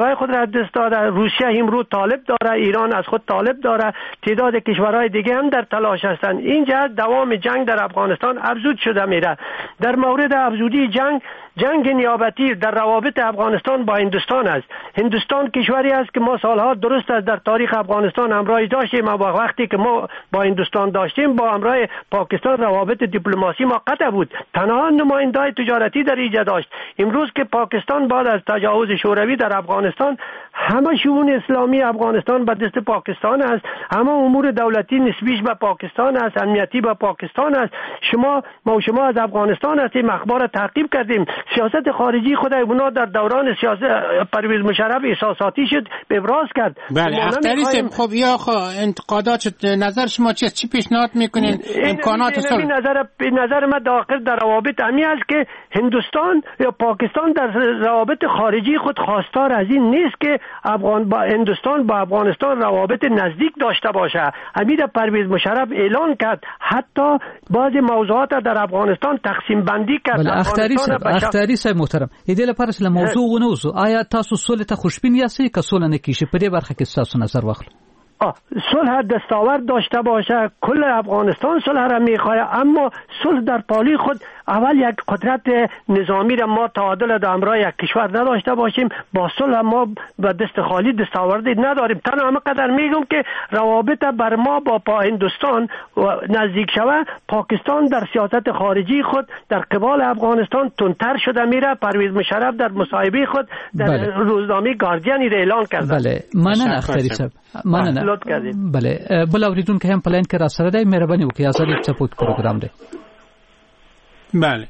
دست داده، روسیه امروز طالب داره، ایران از خود طالب داره، تعداد کشورهای دیگه هم در تلاش هستند. این جهت دوام جنگ در افغانستان افزود شده میره. در مورد افزودی جنگ، جنگ نیابتی در روابط افغانستان با هندوستان است. هندوستان کشوری است که ما سالها درست است در تاریخ افغانستان همراهی داشتیم، و وقتی که ما با هندوستان داشتیم با همراه پاکستان روابط دیپلماسی ما قطع بود. تنها نماینده‌های تجارتی در اینجا داشت. امروز که پاکستان بعد از تجاوز شوروی در افغانستان، همه شؤون اسلامی افغانستان به دست پاکستان است، همه امور دولتی نسبیش به پاکستان است، امنیتی به پاکستان است. شما ما شما از افغانستان هستیم، اخبار تعقیب کردیم. سیاست خارجی خود اونا در دوران سیاست پرویز مشرف احساساتی شد، ابراز کرد. بله اختری خب یا خب انتقادات نظر شما چیه؟ چی پیشنهاد میکنین امکانات صلح؟ نظر نظر من داخل در روابط امی است که هندوستان یا پاکستان در روابط خارجی خود خواستار از این نیست که افغان با هندوستان با افغانستان روابط نزدیک داشته باشه. امیر پرویز مشرف اعلان کرد حتی بعض موضوعات در افغانستان تقسیم بندی کرد. بله اختری صاحب اختری صاحب محترم دې لپاره چې موضوع ونوزو آیا تاسو صلح ته خوشبین یاستئ که صلح نکیږي؟ په دې برخه کې تاسو نظر واخلو. صلح دستاورد داشته باشه، کل افغانستان صلح را میخواه، اما صلح در پالی خود اول یک قدرت نظامی را ما تعادل در همراه یک کشور نداشته باشیم. با صلح ما به دست خالی دستاوردی نداریم. تنها همه قدر میگم که روابط بر ما با پا هندوستان نزدیک شوه، پاکستان در سیاست خارجی خود در قبال افغانستان تندتر شده میره. پرویز مشرف در مصاحبه خود در بله. روزنامه گاردین ایران کرده. بله مننه اختری صاحب، مننه. لطف کردید. بله بل اوریدونکو هم پلاین کې را سره دی، مهرباني وکړئ ازادي سپورت پروګرام دی. بله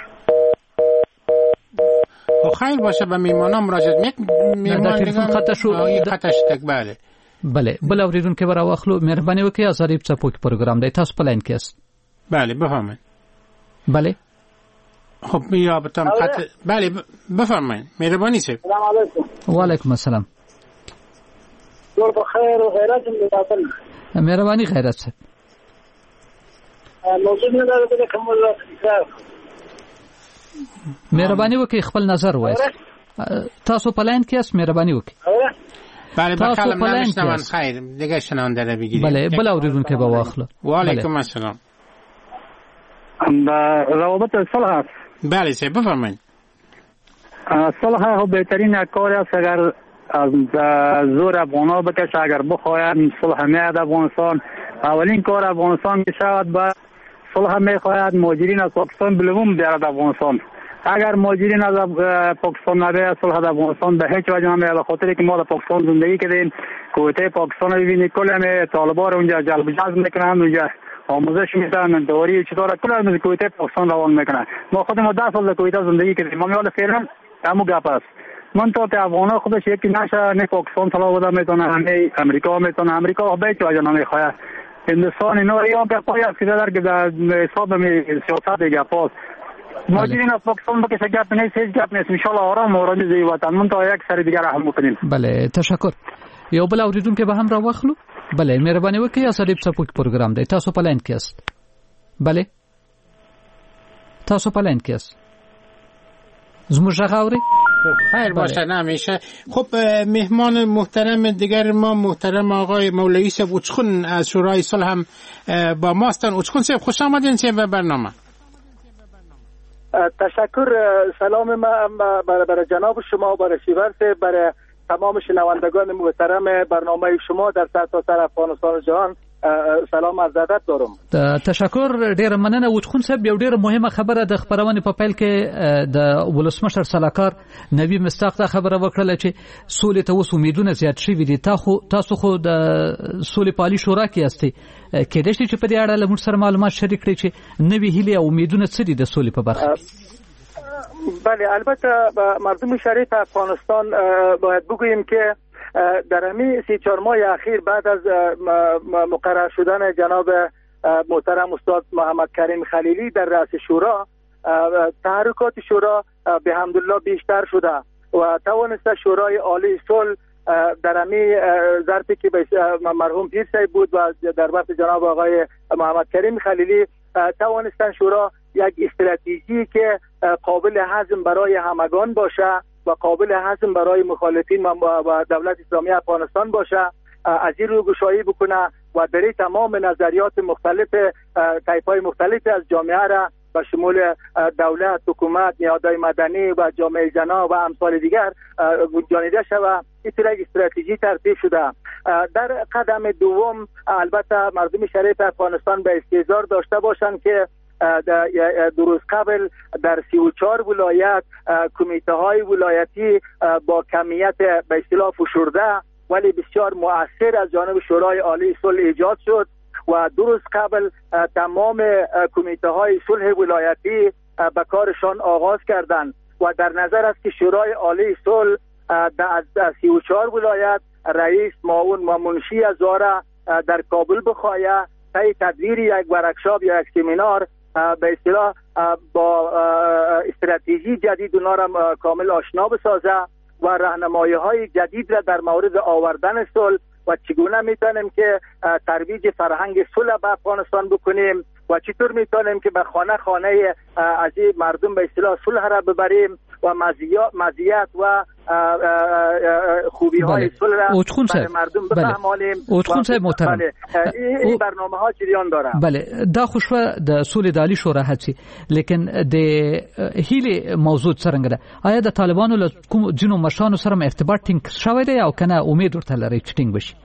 خیر باشه به میمانان مراجعه میک میمان تلفن خطا شو خطا شد. بله بله بل اوریدونکو برا واخلو، مهرباني وکړئ ازادي سپورت پروګرام دی. تاسو پلاین کې است؟ بله بفرمایید. بله خب یا بتم خط بله بفرمایید مهربانی سه. سلام علیکم. و علیکم السلام. جوړ په خیر او خیرات دې تاسو. مهرباني خیرات صاحب. موضوع نه درته کوم ځای. مهرباني وکړئ خپل نظر وایي. تاسو پلاین کې است؟ مهرباني وکړئ. بله بخلم نمیشنون خیر دیگه شنونده رو بگیریم. بله بله اوریدون که با واخلو. و علیکم السلام. روابط صلح است. بله سه بفرمایید. صلح خب بهترین کار است اگر از زور افغانا بکشه، اگر بخواهد صلح میاد افغانستان. اولین کار افغانستان میشود با صلح میخواهد مهاجرین از پاکستان بلوم بیارد افغانستان. اگر مهاجرین از پاکستان نبیاد صلح افغانستان به هیچ وجه نمیاد، به خاطر که ما در پاکستان زندگی کردیم. کویته پاکستان رو ببینید کل همه طالبان اونجا جلب جذب میکنن، اونجا آموزش میدن، داری چطور کل همه کویته پاکستان روان میکنن. ما خود ما ده سال در کویته زندگی کردیم، ما میاد فعلا همو گپ است. من تا ته افغانا خودش یکی نشه، نه پاکستان طلا بوده میتونه، نه امریکا میتونه. امریکا به هیچ وجه نمیخواد. هندوستان اینا یا گپای است که در حساب سیاست گپاست. مهاجرین از پاکستان بکشه گپ نیست، هیچ گپ نیست. ان شاء الله آرام آرام زی وطن من تا یک سری دیگر هم میکنیم. بله تشکر. یو بل اوریدونکو به هم را واخلو. بله مهرباني وکړئ ازادي سپورت پروګرام دی. تاسو په لاین کې است؟ بله تاسو په لاین کې است؟ زموږ غږ اورئ؟ خیر باشه نمیشه. خب مهمان محترم دیگر ما محترم آقای مولوی صاحب اوچخون از شورای صلح هم با ما هستن. اوچخون صاحب خوش آمدین به برنامه. تشکر. سلام ما برای جناب شما و برای شیور صاحب، برای تمام شنوندگان محترم برنامه شما در سرتاسر افغانستان و جهان سلام عرض ادب دارم. تشکر ډیر مننه. وچخون صاحب یو ډیر مهمه خبره د خبرونه په پیل کې د ولسمشر سلاکار نبی مستاق دا خبره وکړه چې سولې ته اوس امیدونه زیات شوي دي. تاسو تاسو خو د سولې پالي شورا کې یاستئ، کېدای شي چې په دې اړه له موږ سره معلومات شریک کړئ چې نوې هیلې او امیدونه څه دي د سولې په برخه کې؟ بله البته مردم شریف افغانستان باید بگوییم که در همین سی چهار ماه اخیر بعد از مقرر شدن جناب محترم استاد محمد کریم خلیلی در رأس شورا، تحرکات شورا به حمدالله بیشتر شده و توانسته شورای عالی صلح در همین ظرفی که مرحوم پیر صاحب بود و در وقت جناب آقای محمد کریم خلیلی توانستن شورا یک استراتژی که قابل هضم برای همگان باشه و قابل هضم برای مخالفین و دولت اسلامی افغانستان باشه، از این رو گشایی بکنه و در تمام نظریات مختلف طیف‌های مختلف از جامعه را به شمول دولت، حکومت، نهادهای مدنی و جامعه زنان و امثال دیگر گنجانیده شود. این طور یک استراتژی ترتیب شده. در قدم دوم البته مردم شریف افغانستان به استحضار داشته باشند که دو روز قبل در سی و چهار ولایت کمیته های ولایتی با کمیت به اصطلاح فشرده ولی بسیار مؤثر از جانب شورای عالی صلح ایجاد شد و دو روز قبل تمام کمیته های صلح ولایتی به کارشان آغاز کردند و در نظر است که شورای عالی صلح از سی و چهار ولایت رئیس، معاون و منشی از واره در کابل بخواهد تا تدبیر یک ورکشاپ یا یک سمینار به اصطلاح با استراتژی جدید اونا را کامل آشنا بسازه و راهنمایی‌های جدید را در مورد آوردن صلح و چگونه میتونیم که ترویج فرهنگ صلح به افغانستان بکنیم و چطور میتونیم که به خانه خانه از این مردم به اصطلاح صلح را ببریم و مزیت و خوبی های صلح را برای مردم بفهمانیم. اوتخون صاحب محترم، بله. این برنامه ها جریان داره. بله، دا خوشو د صلح د علی شورا هڅي، لیکن د هیله موضوع څنګه ده؟ آیا د طالبانو له کوم جنو مشانو سره ارتباط ټینګ شوی دی او کنه امید ورته لري چې ټینګ بشي؟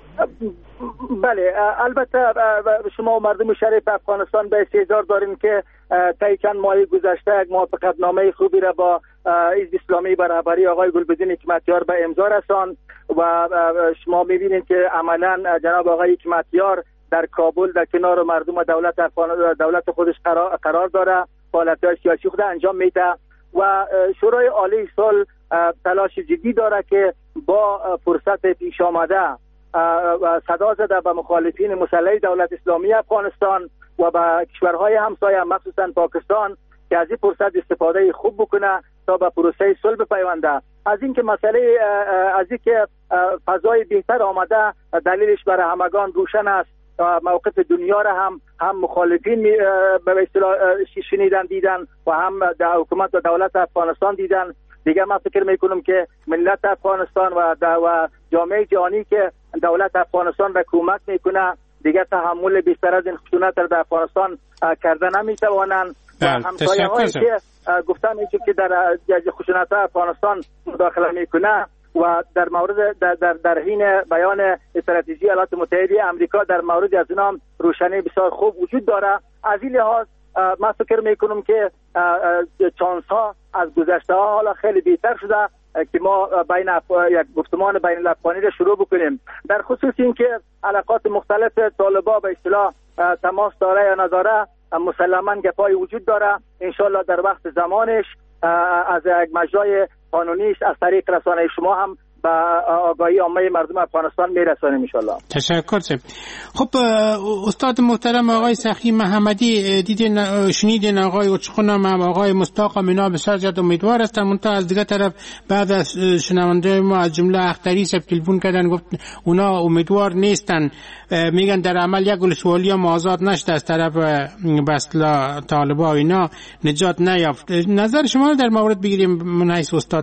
بله، البته شما مردم شریف افغانستان به استحضار دارین که طی چند ماه گذشته یک موافقتنامه خوبی را با حزب اسلامی برابری آقای گلبدین حکمتیار به امضا رساند و شما میبینید که عملا جناب آقای حکمتیار در کابل در کنار مردم و دولت دولت خودش قرار, قرار داره، فعالیت‌های سیاسی خود انجام میده و شورای عالی صلح تلاش جدی داره که با فرصت پیش آمده صدا زده به مخالفین مسلح دولت اسلامی افغانستان و به کشورهای همسایه مخصوصا پاکستان که از این فرصت استفاده خوب بکنه تا به پروسه صلح بپیونده. از اینکه مسئله از اینکه فضای بهتر آمده دلیلش برای همگان روشن است. موقف دنیا را هم هم مخالفین به اصطلاح شنیدن دیدن و هم در حکومت و دولت افغانستان دیدن. دیگه من فکر میکنم که ملت افغانستان و و جامعه جهانی که دولت افغانستان را کمک میکنه دیگه تحمل بیشتر از این خشونت را در افغانستان کرده نمیتوانند و همسایه هایی که گفتن میشه که در خشونت افغانستان مداخله میکنه و در مورد در در, در حین بیان استراتژی ایالات متحده آمریکا در مورد از اینا روشنی بسیار خوب وجود داره. از این لحاظ من فکر میکنم که چانس ها از گذشته ها حالا خیلی بهتر شده که ما بین یک گفتمان بین الافغانی را شروع بکنیم. در خصوص اینکه علاقات مختلف طالبا به اصطلاح تماس داره یا نداره مسلما گپای وجود داره. انشالله در وقت زمانش از یک مجرای قانونیش از طریق رسانه شما هم به آگاهی عامه مردم افغانستان میرسانیم ان شاء الله. تشکر سب. خب استاد محترم آقای سخی محمدی دیدین شنیدین آقای اوچخونم هم آقای مصطاق مینا بسیار زیاد امیدوار هستن، منتها از دیگه طرف بعد از شنونده ما از جمله اختری سب تلفن کردن گفت اونا امیدوار نیستن، میگن در عمل یک ولسوالی هم آزاد نشده از طرف بسلا طالبا و اینا نجات نیافت. نظر شما در مورد بگیریم من حیث استاد.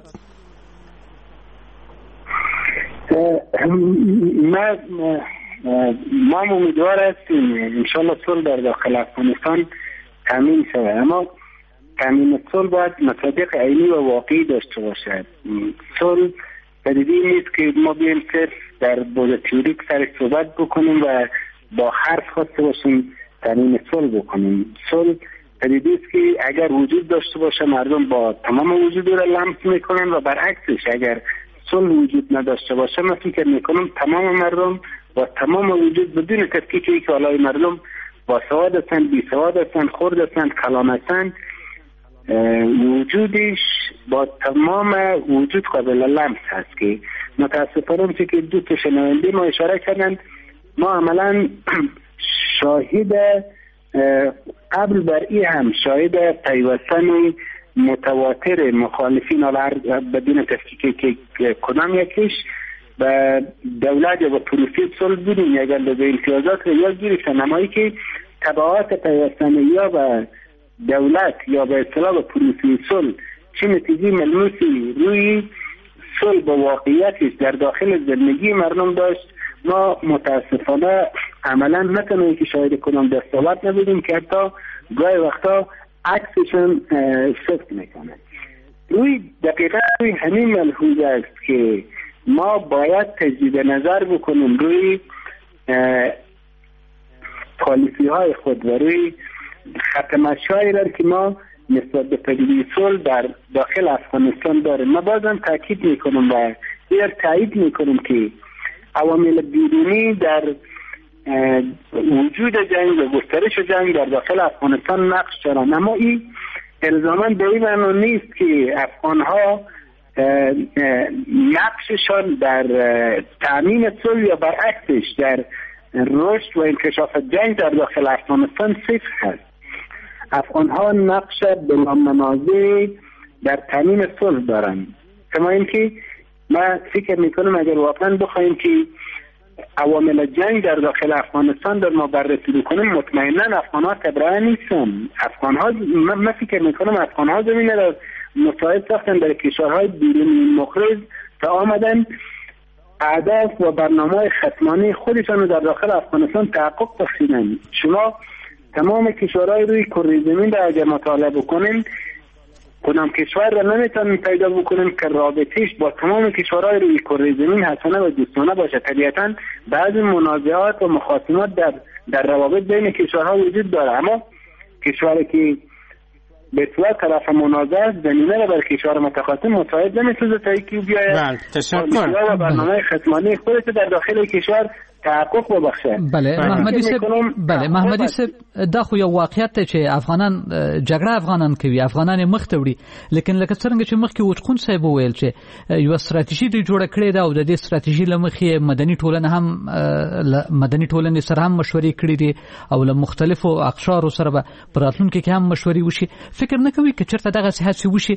ما ما امیدوار هستیم انشالله صلح در داخل افغانستان تامین شود، اما تامین صلح باید مصادیق عینی و واقعی داشته باشد. صلح پدیده‌ای نیست که ما بیایم صرف در بود تئوریک سر صحبت بکنیم و با حرف خواسته باشیم تامین صلح بکنیم. صلح پدیده‌ای است که اگر وجود داشته باشه مردم با تمام وجود را لمس میکنن و برعکسش اگر صلح وجود نداشته باشه من فکر میکنم تمام مردم با تمام وجود بدون تفکیکی که علای مردم با سواد هستند، بی سواد هستند، خرد هستند، کلام هستند، وجودش با تمام وجود قابل لمس هست که متاسفانه چه که دو تا شنونده ما اشاره کردند ما عملا شاهد قبل بر این هم شاهد پیوستن متواتر مخالفین بدون تفکیک که کدام یکیش و دولت و پروسه صلح بودیم اگر به امتیازات رو یاد گرفتن، نمایی که تبعات پیوستن یا به دولت یا به اصطلاح به پروسه صلح چه نتیجه ملموسی روی صلح با واقعیتش در داخل زندگی مردم داشت، ما متاسفانه عملا نتونه اینکه شاید کنم دستاورد نبودیم که حتی گاهی وقتا عکسشون شفت میکنه. روی دقیقا روی همین ملحوظ است که ما باید تجدید نظر بکنیم روی پالیسی های خود و روی ختمشهایی را که ما نسبت به پدیده صلح در داخل افغانستان داریم. ما بازم تاکید میکنم و دیگر تایید میکنم که عوامل بیرونی در وجود جنگ و گسترش جنگ در داخل افغانستان نقش دارند، اما این الزاما به این معنی نیست که افغانها نقششان در تامین صلح یا برعکسش در رشد و انکشاف جنگ در داخل افغانستان صفر هست. افغانها نقش بلا منازع در تامین صلح دارند. کما اینکه من فکر میکنم اگر واقعا بخوایم که عوامل جنگ در داخل افغانستان در ما بررسی بکنیم، مطمئنا افغانها تبرئه نیستن. افغانها من فکر میکنم افغانها زمینه را مساعد ساختن در کشورهای بیرونی مخرج تا آمدن اهداف و برنامه ختمانی خودشان در داخل افغانستان تحقق بخشیدن. شما تمام کشورهای روی کره زمین را اگر مطالعه بکنین، کدام کشور را نمیتونیم پیدا بکنیم که رابطهش با تمام کشورهای روی کره زمین حسنه و دوستانه باشه. طبیعتا بعضی منازعات و مخاصمات در در روابط بین کشورها وجود داره، اما کشوری که به صورت طرف منازعه زمینه را بر کشور متخاصم مساعد نمی‌سازه تا اینکه بیاید بله تشکر و برنامه ختمانی خودش در داخل کشور تحقق وبخشه. بله محمدی صاحب، بله محمدی صاحب، دا خو یو واقعیت ته چې افغانان جګړه افغانان کوي، افغانان مخ ته وړي، لیکن لکه څنګه چې مخکې وټقون صاحب وویل چې یو ستراتیژي دی جوړه کړې ده او د دې ستراتیژي لمخې مدني ټولنه هم مدني ټولنې سره هم مشورې کړې دي او له مختلفو اقشارو سره به پراتلونکو کې هم مشورې وشي. فکر نه کوي چې چرته دغه صحت وشي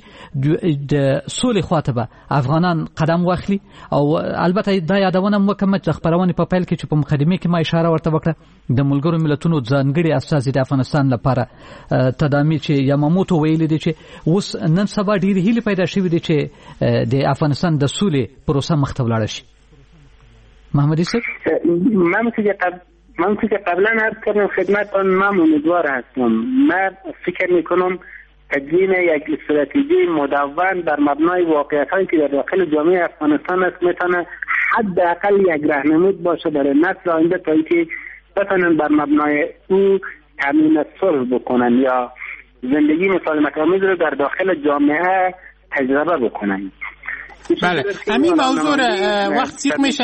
د سولې خواته به افغانان قدم واخلي؟ او البته دا یادونه مو کوم چې خبرونه په پیل کې چې په مقدمه کې ما اشاره ورته وکړه د ملګرو ملتونو ځانګړي اساسي د افغانستان لپاره تدامي چې یاماموتو ویلي دي چې اوس نن سبا ډېر هیله پیدا شوې دي چې د افغانستان د سولې پروسه مخ ته ولاړ شي. محمدی صاحب، من که قبل من که قبلا عرض کردم خدمتتون، من امیدوار هستم. من فکر میکنم تدوین یک استراتژی مدون بر مبنای واقعیت‌هایی که در داخل جامعه افغانستان است میتونه حداقل یک راهنمود باشه برای نسل آینده تا اینکه بتونن بر مبنای او تامین صلح بکنن یا زندگی مسالمت‌آمیز رو در داخل جامعه تجربه بکنن. بله همین موضوع وقت سیخ میشه.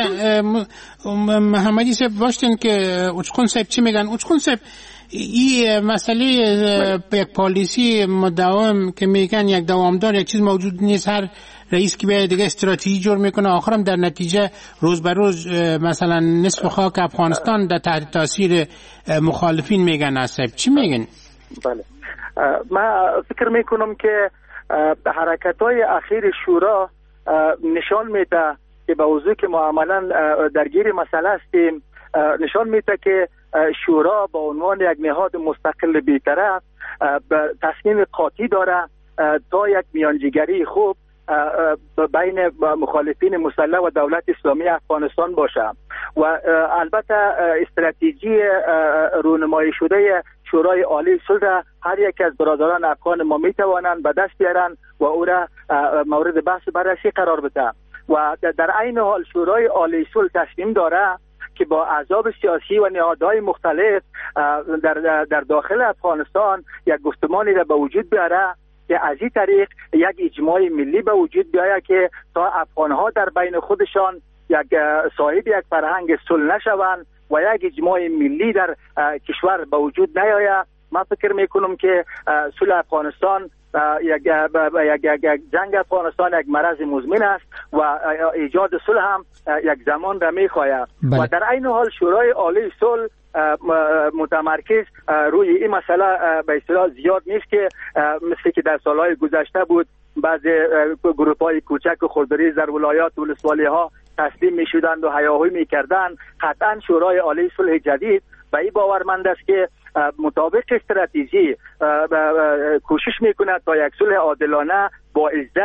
محمدی صاحب باشتین که اوچکون صاحب چی میگن؟ اوچکون صاحب این مسئله یک پالیسی مداوم که میگن یک دوامدار یک چیز موجود نیست، هر رئیس که بیاد دیگه استراتژی جور میکنه، آخرم در نتیجه روز به روز مثلا نصف خاک افغانستان در تحت تاثیر مخالفین میگن. صاحب چی میگن؟ بله من فکر میکنم که حرکت‌های اخیر شورا نشان میده که به وضوح که ما عملا درگیر مسئله هستیم، نشان میده که شورا با عنوان یک نهاد مستقل بی‌طرف تصمیم قاطعی داره تا یک میانجیگری خوب بین مخالفین مسلح و دولت اسلامی افغانستان باشه و البته استراتژی رونمایی شده شورای عالی صلح هر یک از برادران افغان ما میتوانند به دست بیارن و او را مورد بحث بررسی قرار بده و در عین حال شورای عالی صلح تصمیم داره که با احزاب سیاسی و نهادهای مختلف در در داخل افغانستان یک گفتمانی را به وجود بیاره که از این طریق یک اجماع ملی به وجود بیاید که تا افغانها در بین خودشان یک صاحب یک فرهنگ صلح نشوند و یک اجماع ملی در کشور به وجود نیاید. من فکر میکنم که صلح افغانستان یک یک جنگ افغانستان یک مرض مزمن است و ایجاد صلح هم یک زمان را میخواهد و در عین حال شورای عالی صلح متمرکز روی این مسئله به اصطلاح زیاد نیست که مثل که در سالهای گذشته بود بعضی گروه‌های کوچک و خردریز در ولایات و ولسوالی ها تسلیم می شدند و هیاهوی می کردند. قطعا شورای عالی صلح جدید به این باورمند است که مطابق استراتژی کوشش می کند تا یک صلح عادلانه با عزت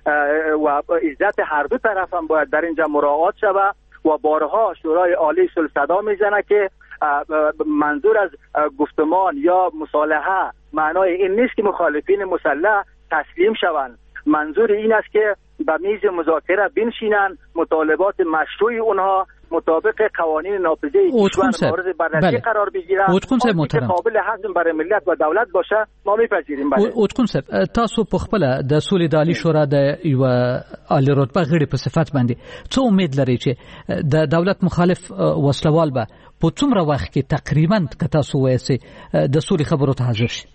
و عزت هر دو طرف هم باید در اینجا مراعات شود و بارها شورای عالی صلح صدا میزنه که منظور از گفتمان یا مصالحه معنای این نیست که مخالفین مسلح تسلیم شوند. منظور این است که به میز مذاکره بنشینند، مطالبات مشروع اونها مطابق قوانین نافذه کشور مورد بررسی بله. قرار بگیرند. که قابل هضم برای ملت و دولت باشه ما میپذیریم. بله. اوتکون صاحب تاسو په خپل د سولې د عالی شورا د یو عالی رتبه غړي په صفت باندې څه امید لري چې د دولت مخالف وسلوال به په څومره وخت کې تقریبا که تاسو وایسي د سولې خبرو ته حاضر شي؟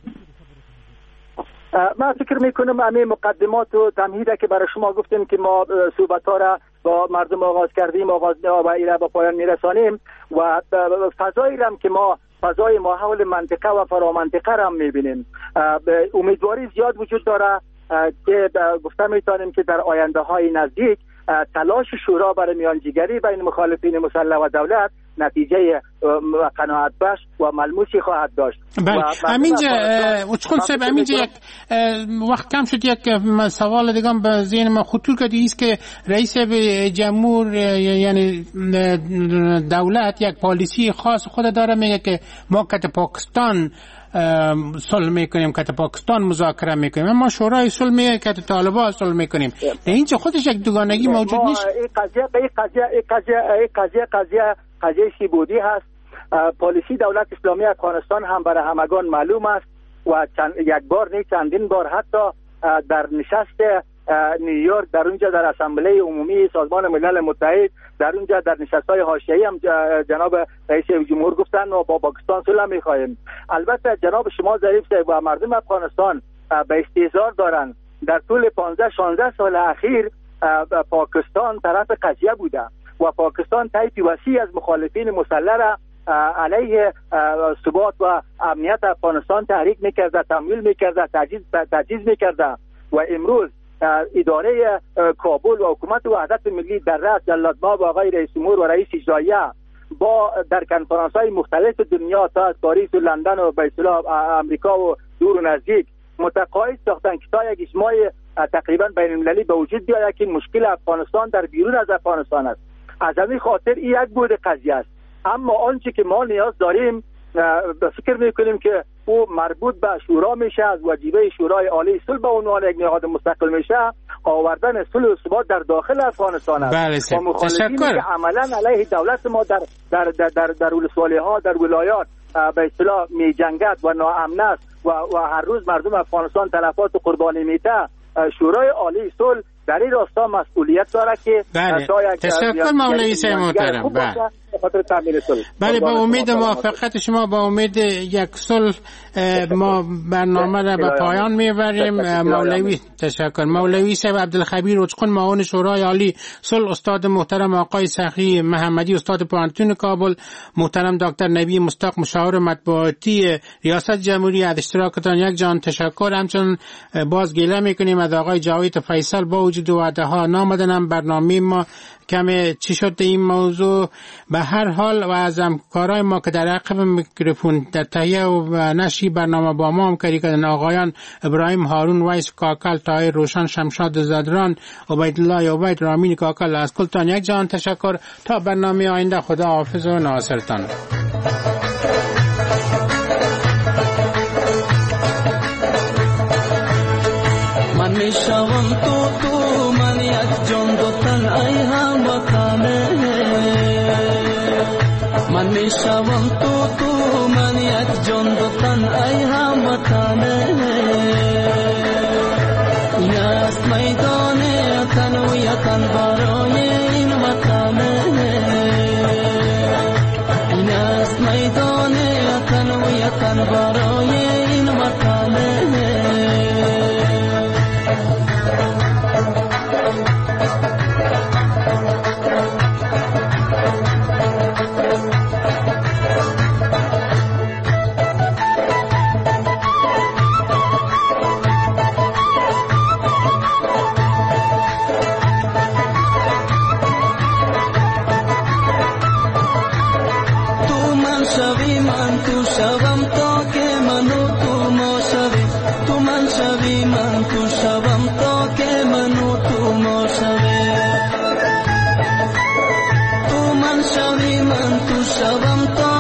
من فکر میکنم همین مقدمات و تمهیده که برای شما گفتیم که ما صحبت ها را با مردم آغاز کردیم، آغاز و ایره با پایان میرسانیم و فضایی هم که ما فضای ما حول منطقه و فرامنطقه را هم میبینیم. امیدواری زیاد وجود داره که گفته میتونیم که در آینده های نزدیک تلاش شورا برای میانجیگری بین مخالفین مسلح و دولت نتیجه قناعت بخش و ملموسی خواهد داشت. بله همینجا اوچخون صاحب همینجا یک وقت کم شد یک سوال دیگه به ذهن ما خطور کرده است که رئیس جمهور یعنی دولت یک پالیسی خاص خود داره، میگه که ما که پاکستان صلح میکنیم که پاکستان مذاکره میکنیم، اما شورای صلح میگه که طالبان صلح میکنیم. اینجا خودش یک دوگانگی موجود نیست. این قضیه این قضیه این قضیه این قضیه قضیه قضیه سیبودی هست. پالیسی دولت اسلامی افغانستان هم برای همگان معلوم است و چند یک بار نه چندین بار حتی در نشست نیویورک در اونجا در اسامبله عمومی سازمان ملل متحد در اونجا در نشست‌های حاشیه‌ای هم جناب رئیس جمهور گفتن و با پاکستان صلح می‌خواهیم. البته جناب شما ظریف صاحب و مردم افغانستان به استحضار دارند در طول پانزده شانزده سال اخیر پاکستان طرف قضیه بوده و پاکستان طیفی وسیع از مخالفین مسلح را علیه ثبات و امنیت افغانستان تحریک می‌کرده، تمویل می‌کرده، تجهیز تجهیز می‌کرده و امروز اداره کابل و حکومت وحدت ملی در رأس جلادماه و آقای رئیس جمهور و رئیس اجراییه با در کنفرانس‌های مختلف دنیا تا از پاریس و لندن و به اصطلاح امریکا و دور و نزدیک متقاعد ساختن که تا یک اجماع تقریبا بین المللی به وجود بیاید که مشکل افغانستان در بیرون از افغانستان است. از همین خاطر این یک بود قضیه است. اما آنچه که ما نیاز داریم به فکر میکنیم که او مربوط به شورا میشه، از وجیبه شورای عالی صلح به عنوان یک نهاد مستقل میشه آوردن صلح و ثبات در داخل افغانستان است. بله و مخالفینی که عملا علیه دولت ما در در در در, در ولسوالی ها در ولایات به اصطلاح میجنگد و ناامن است و, و هر روز مردم افغانستان تلفات و قربانی میده، شورای عالی صلح در این راستا مسئولیت داره که بله. تشکر مولوی صاحب محترم. بله بله با امید موافقت شما، با امید یک صلح ما برنامه را به پایان میبریم. مولوی تشکر. مولوی صاحب عبدالخبیر اوچخون معاون شورای عالی صلح، استاد محترم آقای سخی محمدی استاد پوهنتون کابل، محترم دکتر نبی مصداق مشاور مطبوعاتی ریاست جمهوری، از اشتراکتان یک جان تشکر. همچنین باز گله میکنیم از آقای جاوید فیصل با وجود وعده ها نامدنم برنامه ما کمی چی شد این موضوع. به هر حال و از همکارای ما که در عقب میکروفون در تهیه و نشر برنامه با ما هم کاری کردن، آقایان ابراهیم هارون، ویس کاکل، طاهر روشن، شمشاد زدران، عبیدالله عبید، رامین کاکل، از کلتان یک جان تشکر. تا برنامه آینده خدا حافظ و ناصرتان. من میشوم تو تو من یک جان دو تن ای هموطنه، من میشوم تو تو من یک جان دو تن ای هموطنه. این است میدان تنویتن برای این وطنه، این است میدان تنویتن برای این وطنه. من تو شوم تا که منو شوم تا